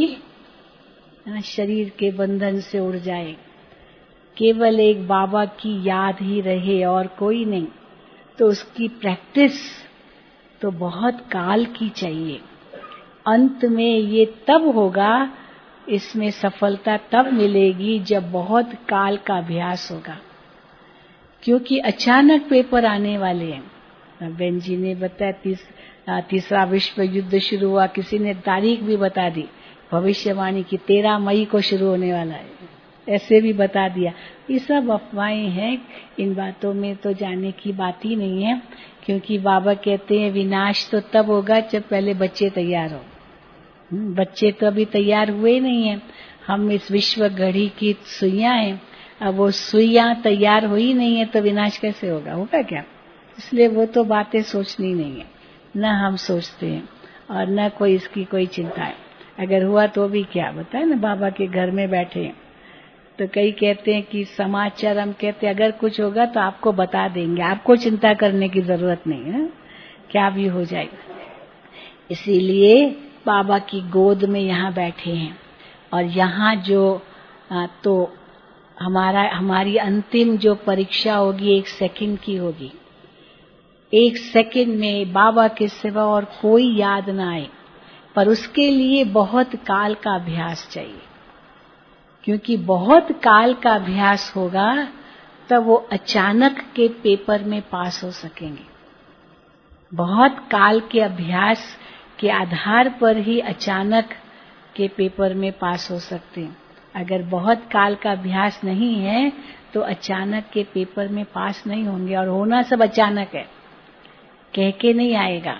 शरीर के बंधन से उड़ जाए, केवल एक बाबा की याद ही रहे और कोई नहीं। तो उसकी प्रैक्टिस तो बहुत काल की चाहिए। अंत में ये तब होगा, इसमें सफलता तब मिलेगी जब बहुत काल का अभ्यास होगा, क्योंकि अचानक पेपर आने वाले हैं। बहन जी ने बताया तीस, तीसरा विश्व युद्ध शुरू हुआ, किसी ने तारीख भी बता दी, भविष्यवाणी की तेरह मई को शुरू होने वाला है, ऐसे भी बता दिया। ये सब अफवाहें हैं, इन बातों में तो जाने की बात ही नहीं है, क्योंकि बाबा कहते हैं विनाश तो तब होगा जब पहले बच्चे तैयार हो। बच्चे तो अभी तैयार हुए नहीं हैं, हम इस विश्व घड़ी की सुइयां हैं, अब वो सुइयां तैयार हुई नहीं है तो विनाश कैसे होगा? होगा क्या? इसलिए वो तो बातें सोचनी नहीं है, न हम सोचते हैं और न कोई इसकी कोई चिंता है। अगर हुआ तो भी क्या बताए ना, बाबा के घर में बैठे हैं तो कई कहते हैं कि समाचार, हम कहते हैं अगर कुछ होगा तो आपको बता देंगे, आपको चिंता करने की जरूरत नहीं है, क्या भी हो जाएगा। इसीलिए बाबा की गोद में यहाँ बैठे हैं, और यहाँ जो आ, तो हमारा हमारी अंतिम जो परीक्षा होगी एक सेकंड की होगी। एक सेकंड में बाबा के सिवा और कोई याद ना आए, पर उसके लिए बहुत काल का अभ्यास चाहिए, क्योंकि बहुत काल का अभ्यास होगा तब वो अचानक के पेपर में पास हो सकेंगे। बहुत काल के अभ्यास के आधार पर ही अचानक के पेपर में पास हो सकते हैं। अगर बहुत काल का अभ्यास नहीं है तो अचानक के पेपर में पास नहीं होंगे, और होना सब अचानक है, कह के नहीं आएगा।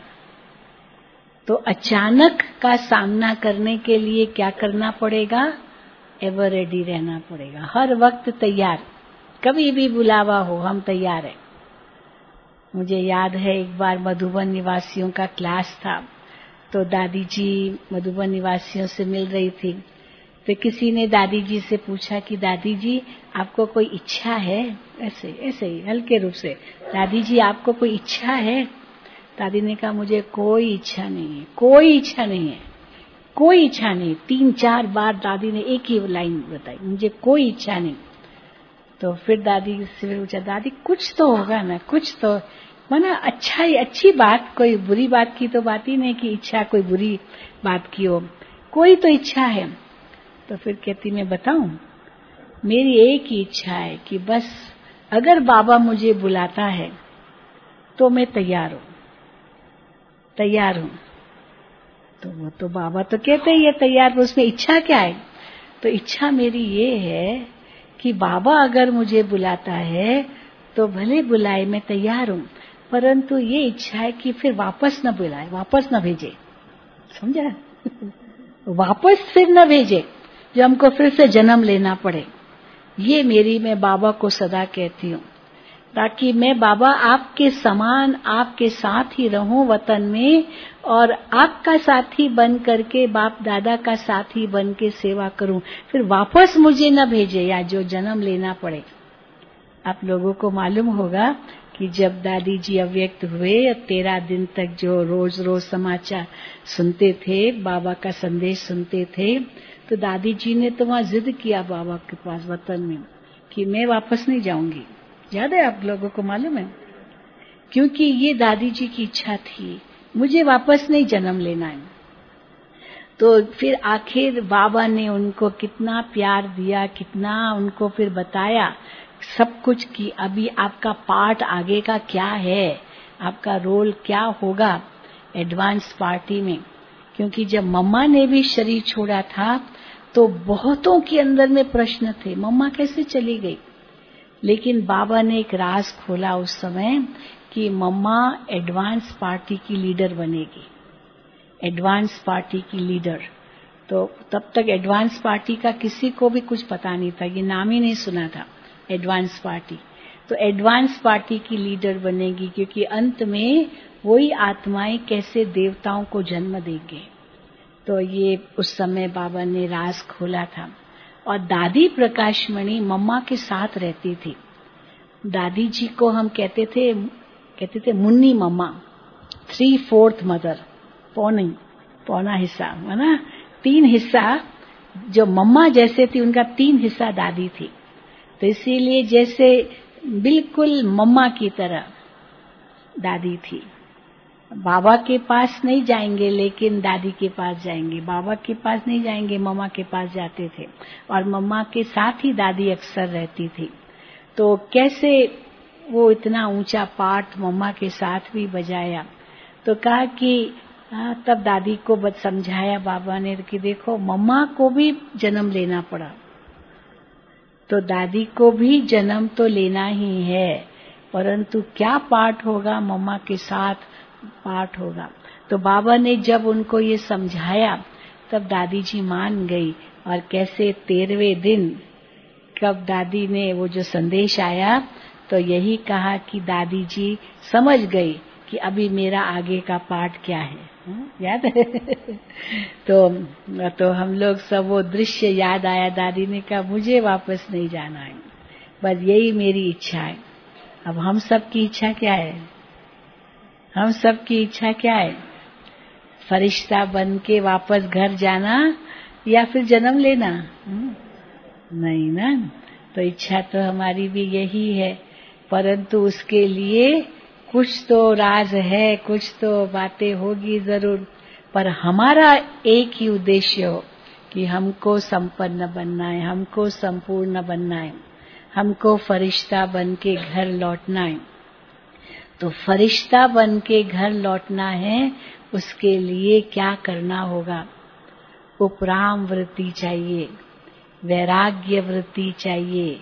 तो अचानक का सामना करने के लिए क्या करना पड़ेगा? एवर रेडी रहना पड़ेगा, हर वक्त तैयार, कभी भी बुलावा हो हम तैयार हैं। मुझे याद है एक बार मधुबन निवासियों का क्लास था, तो दादी जी मधुबन निवासियों से मिल रही थी, तो किसी ने दादी जी से पूछा कि दादी जी आपको कोई इच्छा है? ऐसे ऐसे ही हल्के रूप से, दादी जी आपको कोई इच्छा है? दादी ने कहा मुझे कोई इच्छा नहीं है, कोई इच्छा नहीं है, कोई इच्छा नहीं। तीन चार बार दादी ने एक ही लाइन बताई, मुझे कोई इच्छा नहीं। तो फिर दादी से पूछा, दादी कुछ तो होगा ना, कुछ तो माना अच्छा ही, अच्छी बात, कोई बुरी बात की तो बात ही नहीं कि इच्छा कोई बुरी बात की हो, कोई तो इच्छा है। तो फिर कहती मैं बताऊं, मेरी एक ही इच्छा है कि बस अगर बाबा मुझे बुलाता है तो मैं तैयार हूं, तैयार हूं। तो वो तो बाबा तो कहते ही है तैयार, उसमें इच्छा क्या है? तो इच्छा मेरी ये है कि बाबा अगर मुझे बुलाता है तो भले बुलाए, मैं तैयार हूं। परंतु ये इच्छा है कि फिर वापस न बुलाए, वापस न भेजे, समझा? वापस फिर न भेजे, जो हमको फिर से जन्म लेना पड़े। ये मेरी मैं बाबा को सदा कहती हूँ, ताकि मैं बाबा आपके समान आपके साथ ही रहूं वतन में, और आपका साथी बन करके, बाप दादा का साथी बन के सेवा करूं, फिर वापस मुझे न भेजे या जो जन्म लेना पड़े। आप लोगों को मालूम होगा कि जब दादी जी अव्यक्त हुए, तेरह दिन तक जो रोज रोज समाचार सुनते थे, बाबा का संदेश सुनते थे, तो दादी जी ने तो वहां जिद किया बाबा के पास वतन में कि मैं वापस नहीं जाऊंगी। याद है आप लोगों को, मालूम है? क्योंकि ये दादी जी की इच्छा थी, मुझे वापस नहीं जन्म लेना है। तो फिर आखिर बाबा ने उनको कितना प्यार दिया, कितना उनको फिर बताया सब कुछ कि अभी आपका पार्ट आगे का क्या है, आपका रोल क्या होगा एडवांस पार्टी में। क्योंकि जब मम्मा ने भी शरीर छोड़ा था तो बहुतों के अंदर में प्रश्न थे, मम्मा कैसे चली गई। लेकिन बाबा ने एक राज खोला उस समय कि मम्मा एडवांस पार्टी की लीडर बनेगी, एडवांस पार्टी की लीडर। तो तब तक एडवांस पार्टी का किसी को भी कुछ पता नहीं था, ये नाम ही नहीं सुना था एडवांस पार्टी। तो एडवांस पार्टी की लीडर बनेगी, क्योंकि अंत में वही आत्माएं कैसे देवताओं को जन्म देंगे। तो ये उस समय बाबा ने राज खोला था। और दादी प्रकाशमणि मम्मा के साथ रहती थी। दादी जी को हम कहते थे कहते थे Munni mamma, three fourth mother, पौनी पौना हिस्सा है ना, तीन हिस्सा जो मम्मा जैसे थी उनका तीन हिस्सा दादी थी। तो इसीलिए जैसे बिल्कुल मम्मा की तरह दादी थी। बाबा के पास नहीं जाएंगे लेकिन दादी के पास जाएंगे, बाबा के पास नहीं जाएंगे मम्मा के पास जाते थे, और मम्मा के साथ ही दादी अक्सर रहती थी। तो कैसे वो इतना ऊंचा पाठ मम्मा के साथ भी बजाया। तो कहा कि आ, तब दादी को बस समझाया बाबा ने कि देखो मम्मा को भी जन्म लेना पड़ा, तो दादी को भी जन्म तो लेना ही है, परंतु क्या पाठ होगा, मम्मा के साथ पाठ होगा। तो बाबा ने जब उनको ये समझाया तब दादी जी मान गई। और कैसे तेरहवें दिन कब दादी ने वो जो संदेश आया तो यही कहा कि दादी जी समझ गई कि अभी मेरा आगे का पाठ क्या है, याद है? तो तो हम लोग सब वो दृश्य याद आया। दादी ने कहा मुझे वापस नहीं जाना है, बस यही मेरी इच्छा है। अब हम सब की इच्छा क्या है? हम सब की इच्छा क्या है? फरिश्ता बन के वापस घर जाना या फिर जन्म लेना? नहीं ना। तो इच्छा तो हमारी भी यही है, परंतु उसके लिए कुछ तो राज है, कुछ तो बातें होगी जरूर। पर हमारा एक ही उद्देश्य हो कि हमको संपन्न बनना है, हमको संपूर्ण बनना है, हमको फरिश्ता बन के घर लौटना है। तो फरिश्ता बन के घर लौटना है, उसके लिए क्या करना होगा? उपराम वृत्ति चाहिए, वैराग्य वृत्ति चाहिए,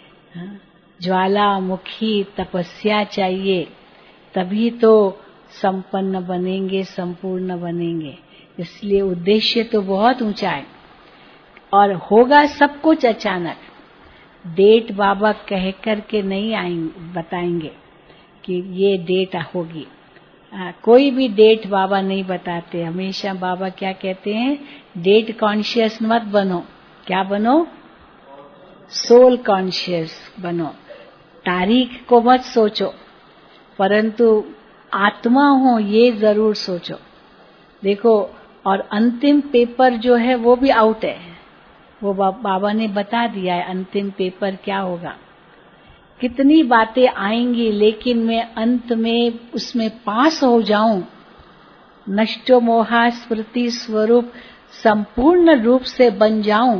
ज्वालामुखी तपस्या चाहिए, तभी तो संपन्न बनेंगे, संपूर्ण बनेंगे। इसलिए उद्देश्य तो बहुत ऊंचा है और होगा सब कुछ अचानक। डेट बाबा कह करके नहीं आएंगे, बताएंगे कि ये डेट होगी। आ, कोई भी डेट बाबा नहीं बताते। हमेशा बाबा क्या कहते हैं? डेट कॉन्शियस मत बनो। क्या बनो? सोल कॉन्शियस बनो। तारीख को मत सोचो, परंतु आत्मा हो ये जरूर सोचो। देखो, और अंतिम पेपर जो है वो भी आउट है, वो बाबा ने बता दिया है अंतिम पेपर क्या होगा। कितनी बातें आएंगी, लेकिन मैं अंत में उसमें पास हो जाऊं, नष्टो मोहा स्मृति स्वरूप संपूर्ण रूप से बन जाऊं,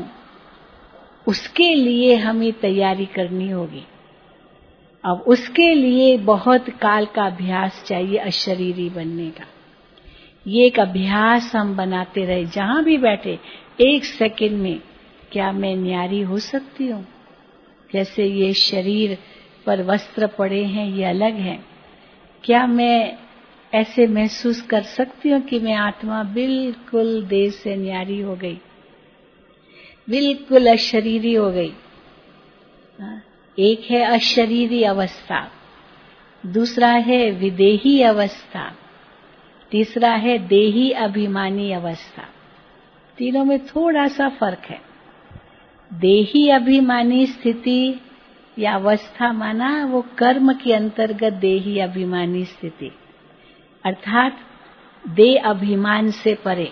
उसके लिए हमें तैयारी करनी होगी। अब उसके लिए बहुत काल का अभ्यास चाहिए अशरीरी बनने का। ये एक अभ्यास हम बनाते रहे, जहां भी बैठे एक सेकंड में क्या मैं न्यारी हो सकती हूँ? जैसे ये शरीर पर वस्त्र पड़े हैं, ये अलग है, क्या मैं ऐसे महसूस कर सकती हूँ कि मैं आत्मा बिल्कुल देह से न्यारी हो गई, बिल्कुल अशरीरी हो गई। एक है अशरीरी अवस्था, दूसरा है विदेही अवस्था, तीसरा है देही अभिमानी अवस्था। तीनों में थोड़ा सा फर्क है। देही अभिमानी स्थिति या अवस्था माना वो कर्म के अंतर्गत देही अभिमानी स्थिति, अर्थात देह अभिमान से परे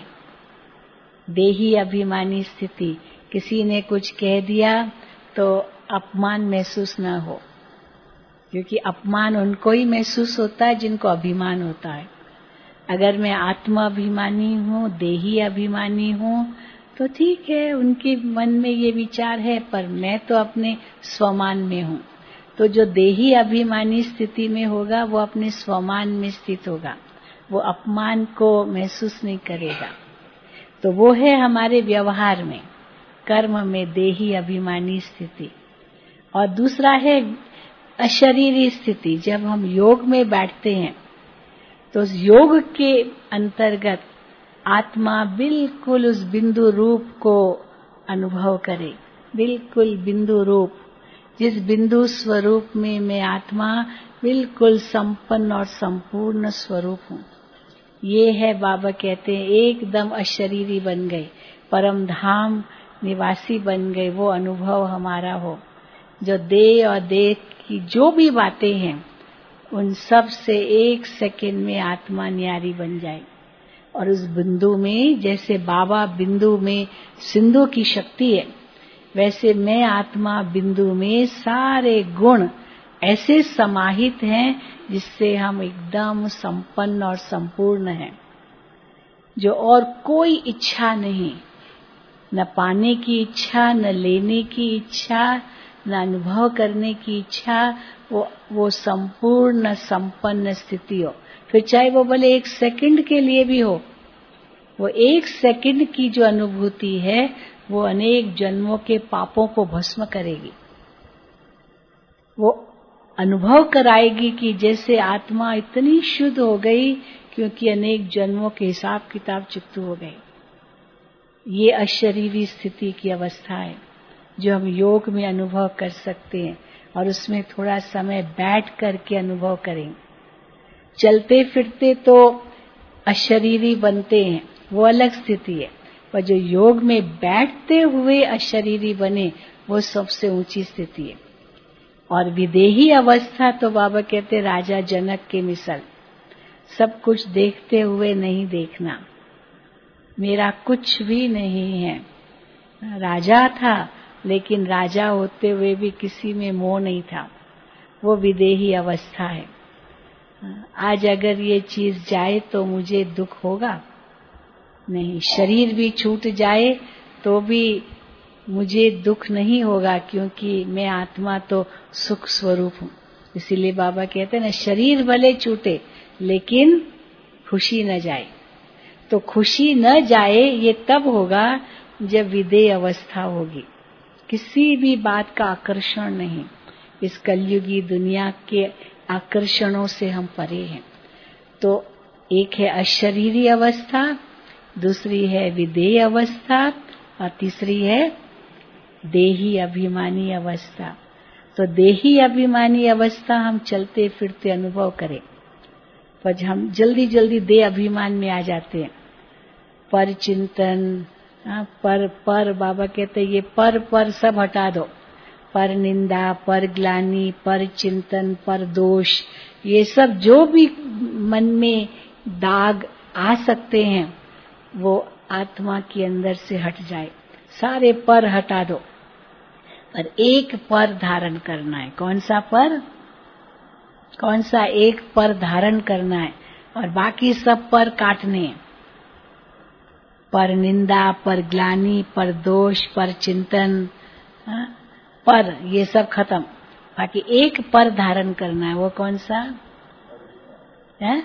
देही अभिमानी स्थिति। किसी ने कुछ कह दिया तो अपमान महसूस न हो, क्योंकि अपमान उनको ही महसूस होता है जिनको अभिमान होता है। अगर मैं आत्मा अभिमानी हूँ, देही अभिमानी हूँ, तो ठीक है, उनके मन में ये विचार है, पर मैं तो अपने स्वमान में हूँ। तो जो देही अभिमानी स्थिति में होगा वो अपने स्वमान में स्थित होगा, वो अपमान को महसूस नहीं करेगा। तो वो है हमारे व्यवहार में, कर्म में देही अभिमानी स्थिति। और दूसरा है अशरीरी स्थिति। जब हम योग में बैठते हैं तो उस योग के अंतर्गत आत्मा बिल्कुल उस बिंदु रूप को अनुभव करे, बिल्कुल बिंदु रूप, जिस बिंदु स्वरूप में मैं आत्मा बिल्कुल संपन्न और संपूर्ण स्वरूप हूँ। ये है, बाबा कहते हैं, एकदम अशरीरी बन गए, परम धाम निवासी बन गए। वो अनुभव हमारा हो, जो देह और देह की जो भी बातें हैं उन सब से एक सेकंड में आत्मा न्यारी बन जाए। और उस बिंदु में, जैसे बाबा बिंदु में सिंधु की शक्ति है, वैसे मैं आत्मा बिंदु में सारे गुण ऐसे समाहित हैं जिससे हम एकदम संपन्न और संपूर्ण हैं। जो और कोई इच्छा नहीं, न पाने की इच्छा, न लेने की इच्छा, न अनुभव करने की इच्छा, वो वो संपूर्ण संपन्न स्थिति हो। फिर चाहे वो भले एक सेकंड के लिए भी हो, वो एक सेकंड की जो अनुभूति है वो अनेक जन्मों के पापों को भस्म करेगी। वो अनुभव कराएगी कि जैसे आत्मा इतनी शुद्ध हो गई क्योंकि अनेक जन्मों के हिसाब किताब चुकते हो गए। ये अशरीरी स्थिति की अवस्था है जो हम योग में अनुभव कर सकते हैं, और उसमें थोड़ा समय बैठ करके अनुभव करें। चलते फिरते तो अशरीरी बनते हैं, वो अलग स्थिति है, पर जो योग में बैठते हुए अशरीरी बने वो सबसे ऊंची स्थिति है। और विदेही अवस्था तो बाबा कहते राजा जनक के मिसल, सब कुछ देखते हुए नहीं देखना, मेरा कुछ भी नहीं है। राजा था लेकिन राजा होते हुए भी किसी में मोह नहीं था, वो विदेही अवस्था है। आज अगर ये चीज जाए तो मुझे दुख होगा नहीं, शरीर भी छूट जाए तो भी मुझे दुख नहीं होगा, क्योंकि मैं आत्मा तो सुख स्वरूप हूँ। इसीलिए बाबा कहते हैं ना, शरीर भले छूटे लेकिन खुशी न जाए। तो खुशी न जाए ये तब होगा जब विदेह अवस्था होगी, किसी भी बात का आकर्षण नहीं। इस कलयुगी दुनिया के आकर्षणों से हम परे हैं। तो एक है अशरीरी अवस्था, दूसरी है विदेह अवस्था, और तीसरी है देही अभिमानी अवस्था। तो देही अभिमानी अवस्था हम चलते फिरते अनुभव करें, पर हम जल्दी जल्दी देह अभिमान में आ जाते हैं। पर चिंतन, पर पर बाबा कहते ये पर पर सब हटा दो। पर निंदा, पर ग्लानि, पर चिंतन, पर दोष, ये सब जो भी मन में दाग आ सकते हैं वो आत्मा के अंदर से हट जाए। सारे पर हटा दो, पर एक पर धारण करना है। कौन सा पर? कौन सा एक पर धारण करना है, और बाकी सब पर काटने हैं। पर निंदा, पर ग्लानि, पर दोष, पर चिंतन, पर ये सब खत्म, बाकी एक पर धारण करना है। वो कौन सा है?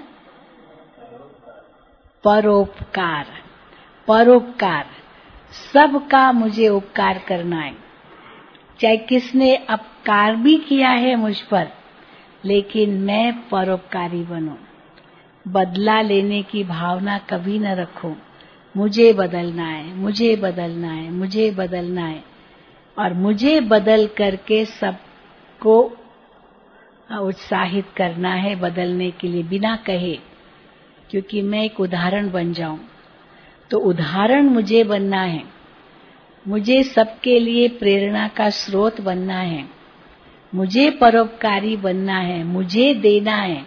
परोपकार। परोपकार, सबका मुझे उपकार करना है। चाहे किसने अपकार भी किया है मुझ पर, लेकिन मैं परोपकारी बनूं। बदला लेने की भावना कभी न रखो। मुझे बदलना है, मुझे बदलना है, मुझे बदलना है, और मुझे बदल करके सबको उत्साहित करना है बदलने के लिए, बिना कहे, क्योंकि मैं एक उदाहरण बन जाऊं। तो उदाहरण मुझे बनना है, मुझे सबके लिए प्रेरणा का स्रोत बनना है, मुझे परोपकारी बनना है, मुझे देना है,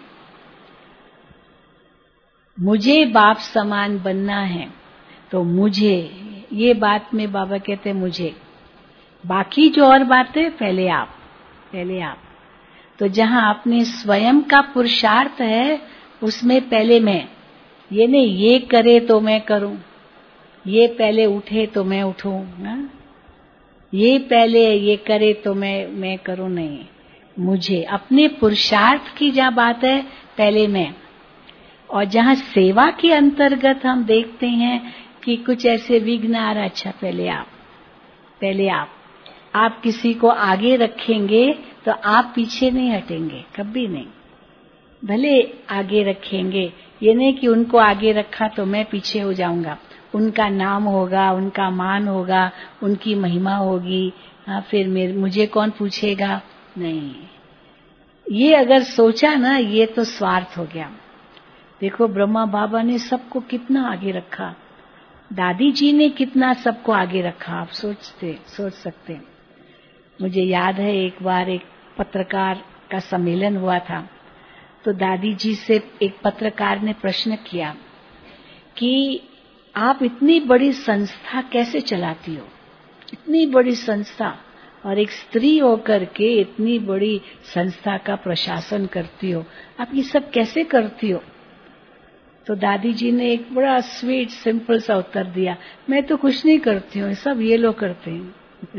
मुझे बाप समान बनना है। तो मुझे, ये बात में बाबा कहते हैं मुझे, बाकी जो और बातें पहले आप, पहले आप। तो जहां अपने स्वयं का पुरुषार्थ है उसमें पहले मैं, ये नहीं ये करे तो मैं करूं, ये पहले उठे तो मैं उठूं ना, ये पहले ये करे तो मैं मैं करूं, नहीं, मुझे अपने पुरुषार्थ की जहां बात है पहले मैं। और जहां सेवा के अंतर्गत हम देखते हैं कि कुछ ऐसे विघ्न आ रहा, अच्छा पहले आप, पहले आप आप किसी को आगे रखेंगे तो आप पीछे नहीं हटेंगे, कभी नहीं। भले आगे रखेंगे, ये नहीं कि उनको आगे रखा तो मैं पीछे हो जाऊंगा, उनका नाम होगा, उनका मान होगा, उनकी महिमा होगी, हाँ फिर मेरे मुझे कौन पूछेगा, नहीं। ये अगर सोचा ना, ये तो स्वार्थ हो गया। देखो ब्रह्मा बाबा ने सबको कितना आगे रखा, दादी जी ने कितना सबको आगे रखा, आप सोचते सोच सकते हैं। मुझे याद है एक बार एक पत्रकार का सम्मेलन हुआ था, तो दादी जी से एक पत्रकार ने प्रश्न किया कि आप इतनी बड़ी संस्था कैसे चलाती हो, इतनी बड़ी संस्था, और एक स्त्री होकर के इतनी बड़ी संस्था का प्रशासन करती हो, आप ये सब कैसे करती हो? तो दादी जी ने एक बड़ा स्वीट सिंपल सा उत्तर दिया, मैं तो कुछ नहीं करती हूँ, सब ये लोग करते हैं।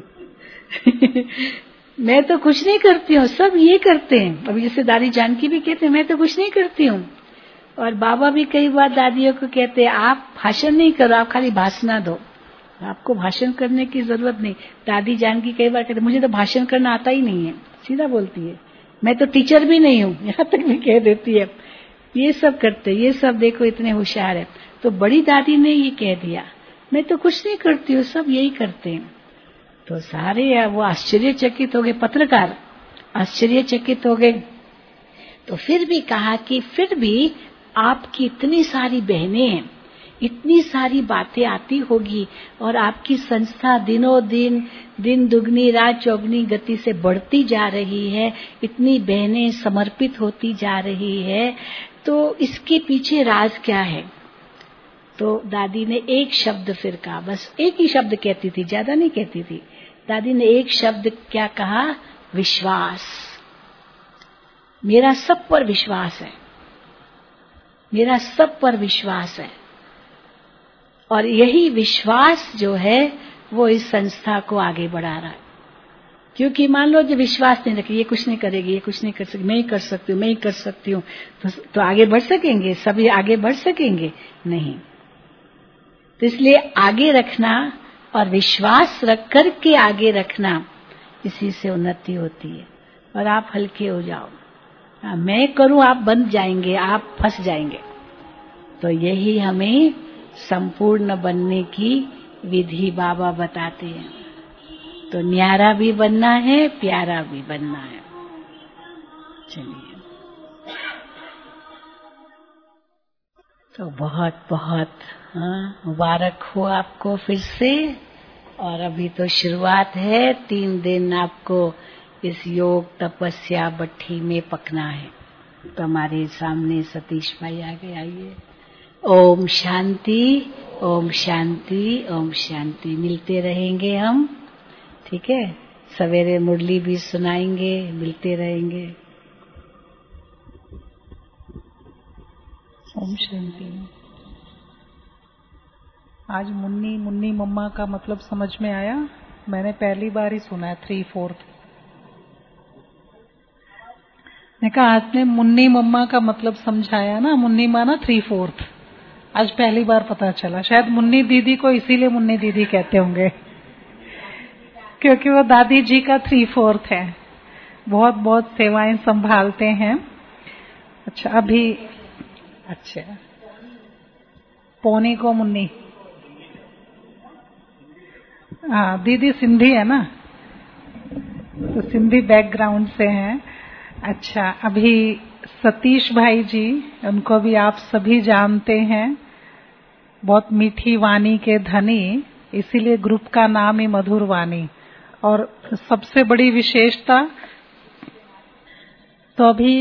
मैं तो कुछ नहीं करती हूँ, सब ये करते हैं। अभी जैसे दादी जानकी भी कहते हैं मैं तो कुछ नहीं करती हूँ, और बाबा भी कई बार दादियों को कहते हैं आप भाषण नहीं करो, आप खाली भाषण दो, आपको भाषण करने की जरूरत नहीं। दादी जानकी कई बार कहते मुझे तो भाषण करना आता ही नहीं है, सीधा बोलती है, मैं तो टीचर भी नहीं हूँ, यहाँ तक भी कह देती है। ये सब करते, ये सब देखो इतने होशियार है। तो बड़ी दादी ने ये कह दिया मैं तो कुछ नहीं करती हूँ, सब यही करते हैं। तो सारे वो आश्चर्यचकित हो गए, पत्रकार आश्चर्यचकित हो गए। तो फिर भी कहा कि फिर भी आपकी इतनी सारी बहनें हैं, इतनी सारी बातें आती होगी, और आपकी संस्था दिनों दिन दिन दुगनी रात चौगनी गति से बढ़ती जा रही है, इतनी बहनें समर्पित होती जा रही है, तो इसके पीछे राज क्या है? तो दादी ने एक शब्द फिर कहा, बस एक ही शब्द कहती थी, ज्यादा नहीं कहती थी। दादी ने एक शब्द क्या कहा? विश्वास। मेरा सब पर विश्वास है, मेरा सब पर विश्वास है। और यही विश्वास जो है वो इस संस्था को आगे बढ़ा रहा है। क्योंकि मान लो जो विश्वास नहीं रखे, ये कुछ नहीं करेगी, ये कुछ नहीं कर सकती, मैं ही कर सकती हूँ, मैं ही कर सकती हूँ, तो, तो आगे बढ़ सकेंगे? सभी आगे बढ़ सकेंगे? नहीं। तो इसलिए आगे रखना और विश्वास रख करके आगे रखना, इसी से उन्नति होती है। और आप हल्के हो जाओ, हाँ, मैं करूं, आप बंध जाएंगे, आप फंस जाएंगे। तो यही हमें संपूर्ण बनने की विधि बाबा बताते हैं। तो न्यारा भी बनना है, प्यारा भी बनना है। चलिए, तो बहुत बहुत हाँ, मुबारक हो आपको फिर से। और अभी तो शुरुआत है, तीन दिन आपको इस योग तपस्या भट्ठी में पकना है। तो हमारे सामने सतीश भाई आ गए, आइए। ओम शांति, ओम शांति, ओम शांति। मिलते रहेंगे हम, ठीक है? सवेरे मुरली भी सुनाएंगे, मिलते रहेंगे। ओम शांति। आज मुन्नी मुन्नी मम्मा का मतलब समझ में आया? मैंने पहली बार ही सुना है थ्री फोर्थ। मैं कहा आपने मुन्नी मम्मा का मतलब समझाया ना, मुन्नी माना थ्री फोर्थ। आज पहली बार पता चला। शायद मुन्नी दीदी को इसीलिए मुन्नी दीदी कहते होंगे, क्योंकि वो दादी जी का थ्री फोर्थ है। बहुत बहुत सेवाएं संभालते हैं। अच्छा अभी अच्छा पौनी को मुन्नी, हाँ दीदी सिंधी है ना, तो सिंधी बैकग्राउंड से हैं। अच्छा अभी सतीश भाई जी, उनको भी आप सभी जानते हैं, बहुत मीठी वाणी के धनी, इसीलिए ग्रुप का नाम ही मधुर वाणी। और सबसे बड़ी विशेषता तो अभी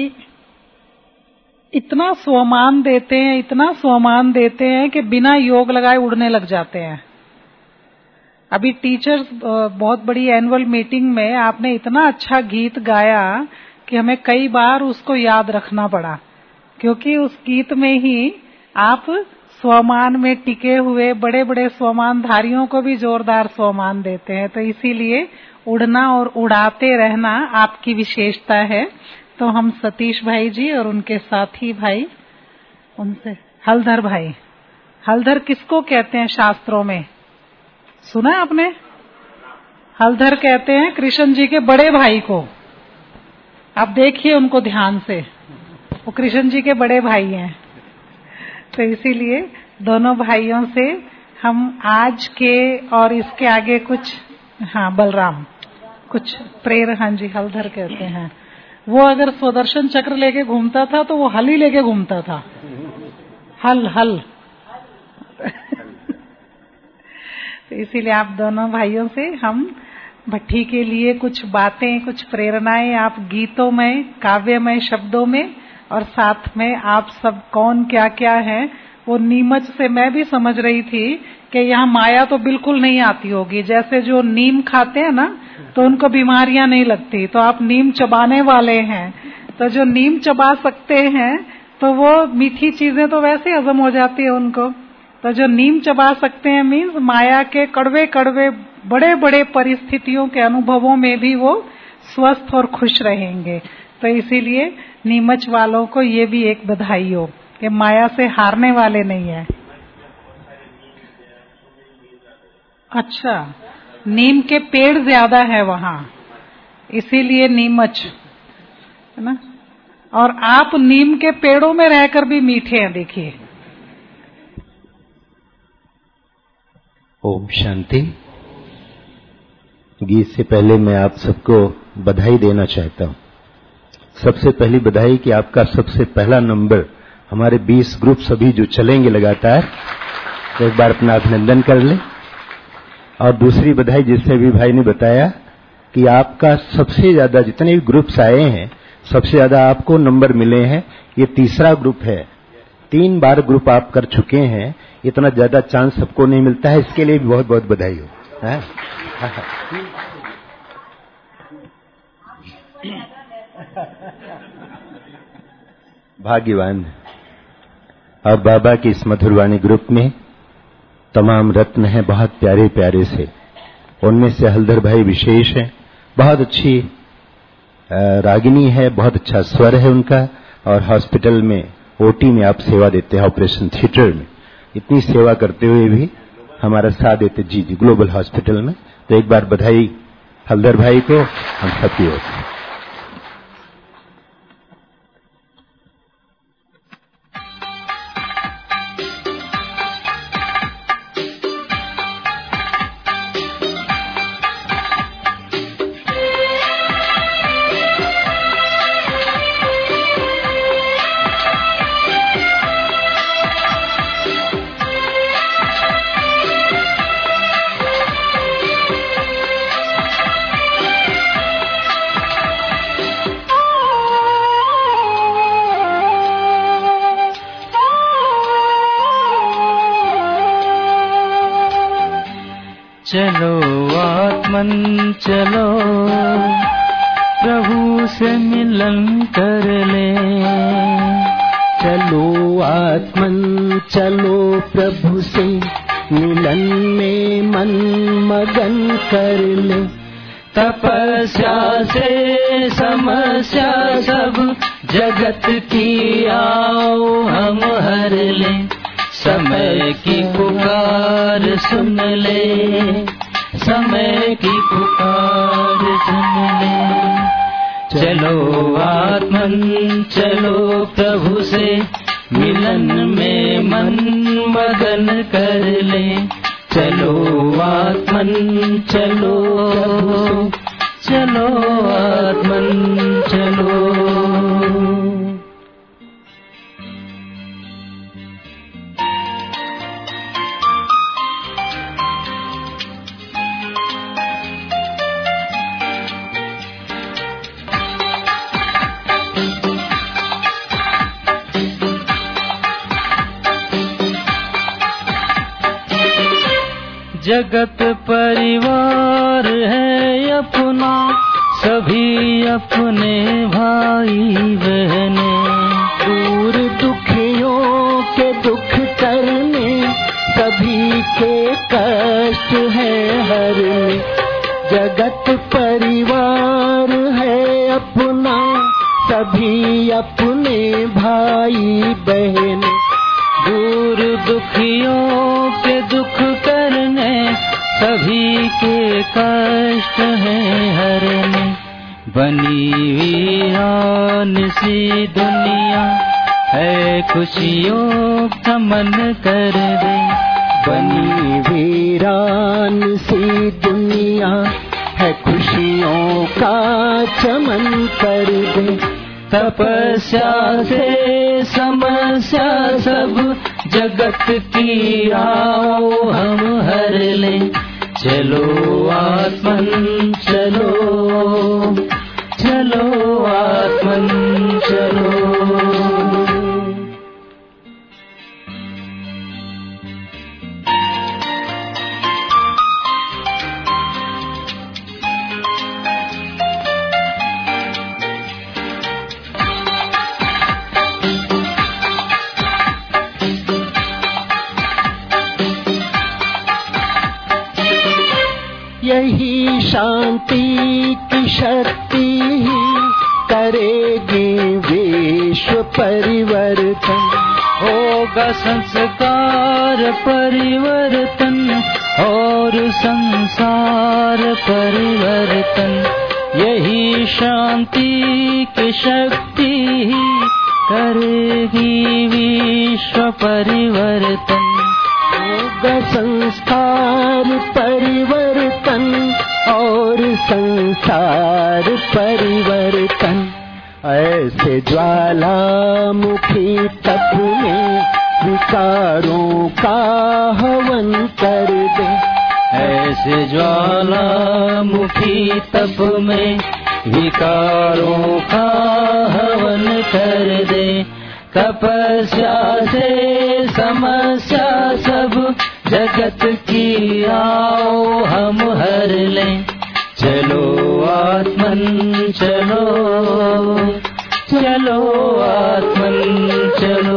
इतना स्वमान देते हैं, इतना स्वमान देते हैं कि बिना योग लगाए उड़ने लग जाते हैं। अभी टीचर्स बहुत बड़ी एनुअल मीटिंग में आपने इतना अच्छा गीत गाया कि हमें कई बार उसको याद रखना पड़ा, क्योंकि उस गीत में ही आप स्वमान में टिके हुए बड़े बड़े स्वमान धारियों को भी जोरदार स्वमान देते हैं। तो इसीलिए उड़ना और उड़ाते रहना आपकी विशेषता है। तो हम सतीश भाई जी और उनके साथी भाई, उनसे हलधर भाई, हलधर किसको कहते हैं शास्त्रों में, सुना है आपने? हलधर कहते हैं कृष्ण जी के बड़े भाई को। आप देखिए उनको ध्यान से, वो कृष्ण जी के बड़े भाई हैं। तो इसीलिए दोनों भाइयों से हम आज के और इसके आगे कुछ, हाँ बलराम, कुछ प्रेर, हाँ जी हलधर कहते हैं। वो अगर सुदर्शन चक्र लेके घूमता था तो वो हल ही लेके घूमता था, हल हल तो इसीलिए आप दोनों भाइयों से हम भट्ठी के लिए कुछ बातें, कुछ प्रेरणाएं आप गीतों में, काव्यमय शब्दों में, और साथ में आप सब कौन क्या क्या है वो नीमच से मैं भी समझ रही थी कि यहाँ माया तो बिल्कुल नहीं आती होगी। जैसे जो नीम खाते हैं ना तो उनको बीमारियां नहीं लगती, तो आप नीम चबाने वाले हैं, तो जो नीम चबा सकते हैं तो वो मीठी चीजें तो वैसे हजम हो जाती है उनको, तो जो नीम चबा सकते हैं मीन्स माया के कड़वे कड़वे बड़े बड़े परिस्थितियों के अनुभवों में भी वो स्वस्थ और खुश रहेंगे। तो इसीलिए नीमच वालों को ये भी एक बधाई हो कि माया से हारने वाले नहीं है। अच्छा, नीम के पेड़ ज्यादा है वहाँ, इसीलिए नीमच है ना। और आप नीम के पेड़ों में रहकर भी मीठे हैं, देखिए। ओम शांति। गीत से पहले मैं आप सबको बधाई देना चाहता हूँ। सबसे पहली बधाई कि आपका सबसे पहला नंबर, हमारे बीस ग्रुप सभी जो चलेंगे लगातार, तो एक बार अपना अभिनंदन कर ले। और दूसरी बधाई जिससे भी भाई ने बताया कि आपका सबसे ज्यादा, जितने भी ग्रुप्स आए हैं सबसे ज्यादा आपको नंबर मिले हैं। ये तीसरा ग्रुप है, तीन बार ग्रुप आप कर चुके हैं, इतना ज्यादा चांस सबको नहीं मिलता है, इसके लिए भी बहुत बहुत बधाई हो। है? भाग्यवान। और बाबा की इस मधुरवाणी ग्रुप में तमाम रत्न हैं, बहुत प्यारे प्यारे से। उनमें से हलधर भाई विशेष है, बहुत अच्छी रागिनी है, बहुत अच्छा स्वर है उनका। और हॉस्पिटल में ओटी में आप सेवा देते हैं, ऑपरेशन थिएटर में, इतनी सेवा करते हुए भी हमारा साथ देते जी जी ग्लोबल हॉस्पिटल में। तो एक बार बधाई हलधर भाई को हम सबकी ओर से। चलो आत्मन चलो, प्रभु से मिलन कर ले। चलो आत्मन चलो, प्रभु से मिलन में मन मगन कर ले। तपस्या से समस्या सब जगत की आओ हम हर ले। समय की पुकार सुन ले, समय की पुकार सुन ले। चलो आत्मन चलो प्रभु से मिलन में मन मगन कर ले। चलो आत्मन चलो चलो आत्मन चलो। जगत परिवार है अपना, सभी अपने भाई बहने। दूर दुखियों के दुख करने, सभी के कष्ट है हरने। जगत परिवार है अपना, सभी अपने भाई बहने। दूर दुखियों के दुख करने, सभी के कष्ट है हरने। बनी वीरान सी दुनिया है, खुशियों का मन कर दे। बनी वीरान सी दुनिया है, खुशियों का चमन कर दे। तपस्या से समस्या सब जगत की आओ हम हर ले। चलो आत्मन चलो चलो आत्मन चलो। यही शांति की शक्ति ही करेगी विश्व परिवर्तन। होगा संस्कार परिवर्तन और संसार परिवर्तन। यही शांति की शक्ति ही करेगी विश्व परिवर्तन। होगा संस्कार परिवर्तन और संसार परिवर्तन। ऐसे ज्वालामुखी तप में विकारों का हवन कर दे। ऐसे ज्वालामुखी तप में विकारों का हवन कर दे। तपस्या से समस्या सब जगत की आओ हम हर ले। चलो आत्मन चलो चलो आत्मन चलो।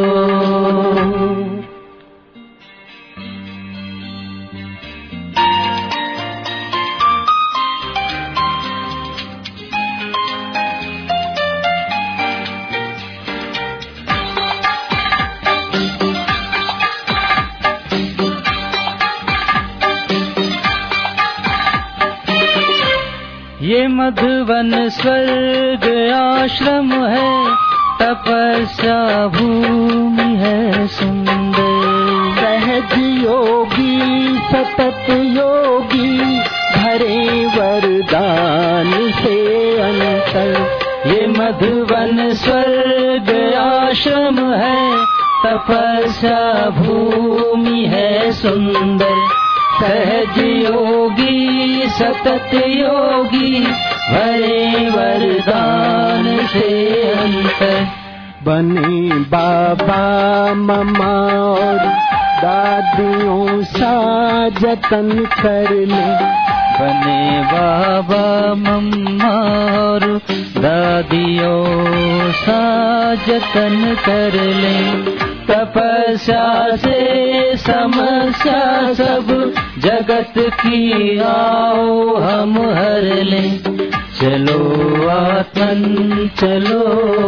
ये मधुवन स्वर्ग आश्रम है, तपस्या भूमि है सुंदर। सहज योगी सतत योगी भरे वरदान से अंतर। ये मधुवन स्वर्ग आश्रम है, तपस्या भूमि है सुंदर। सहज योगी सतत योगी भरे वरदान से अंतर। बने बाबा ममा और दादियों सा जतन कर ले। बने बाबा मम्मा और दादियों सा जतन कर ले। तपस्या से समस्या सब जगत की आओ हम हर ले। चलो आत्मन चलो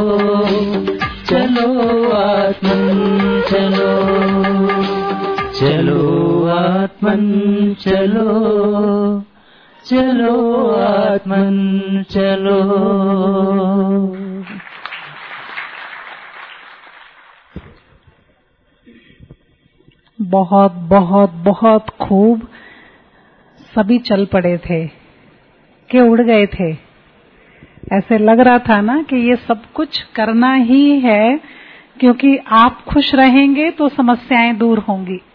चलो आत्मन चलो चलो आत्मन चलो चलो आत्मन चलो। बहुत बहुत बहुत खूब। सभी चल पड़े थे कि उड़ गए थे। ऐसे लग रहा था ना कि ये सब कुछ करना ही है, क्योंकि आप खुश रहेंगे तो समस्याएं दूर होंगी।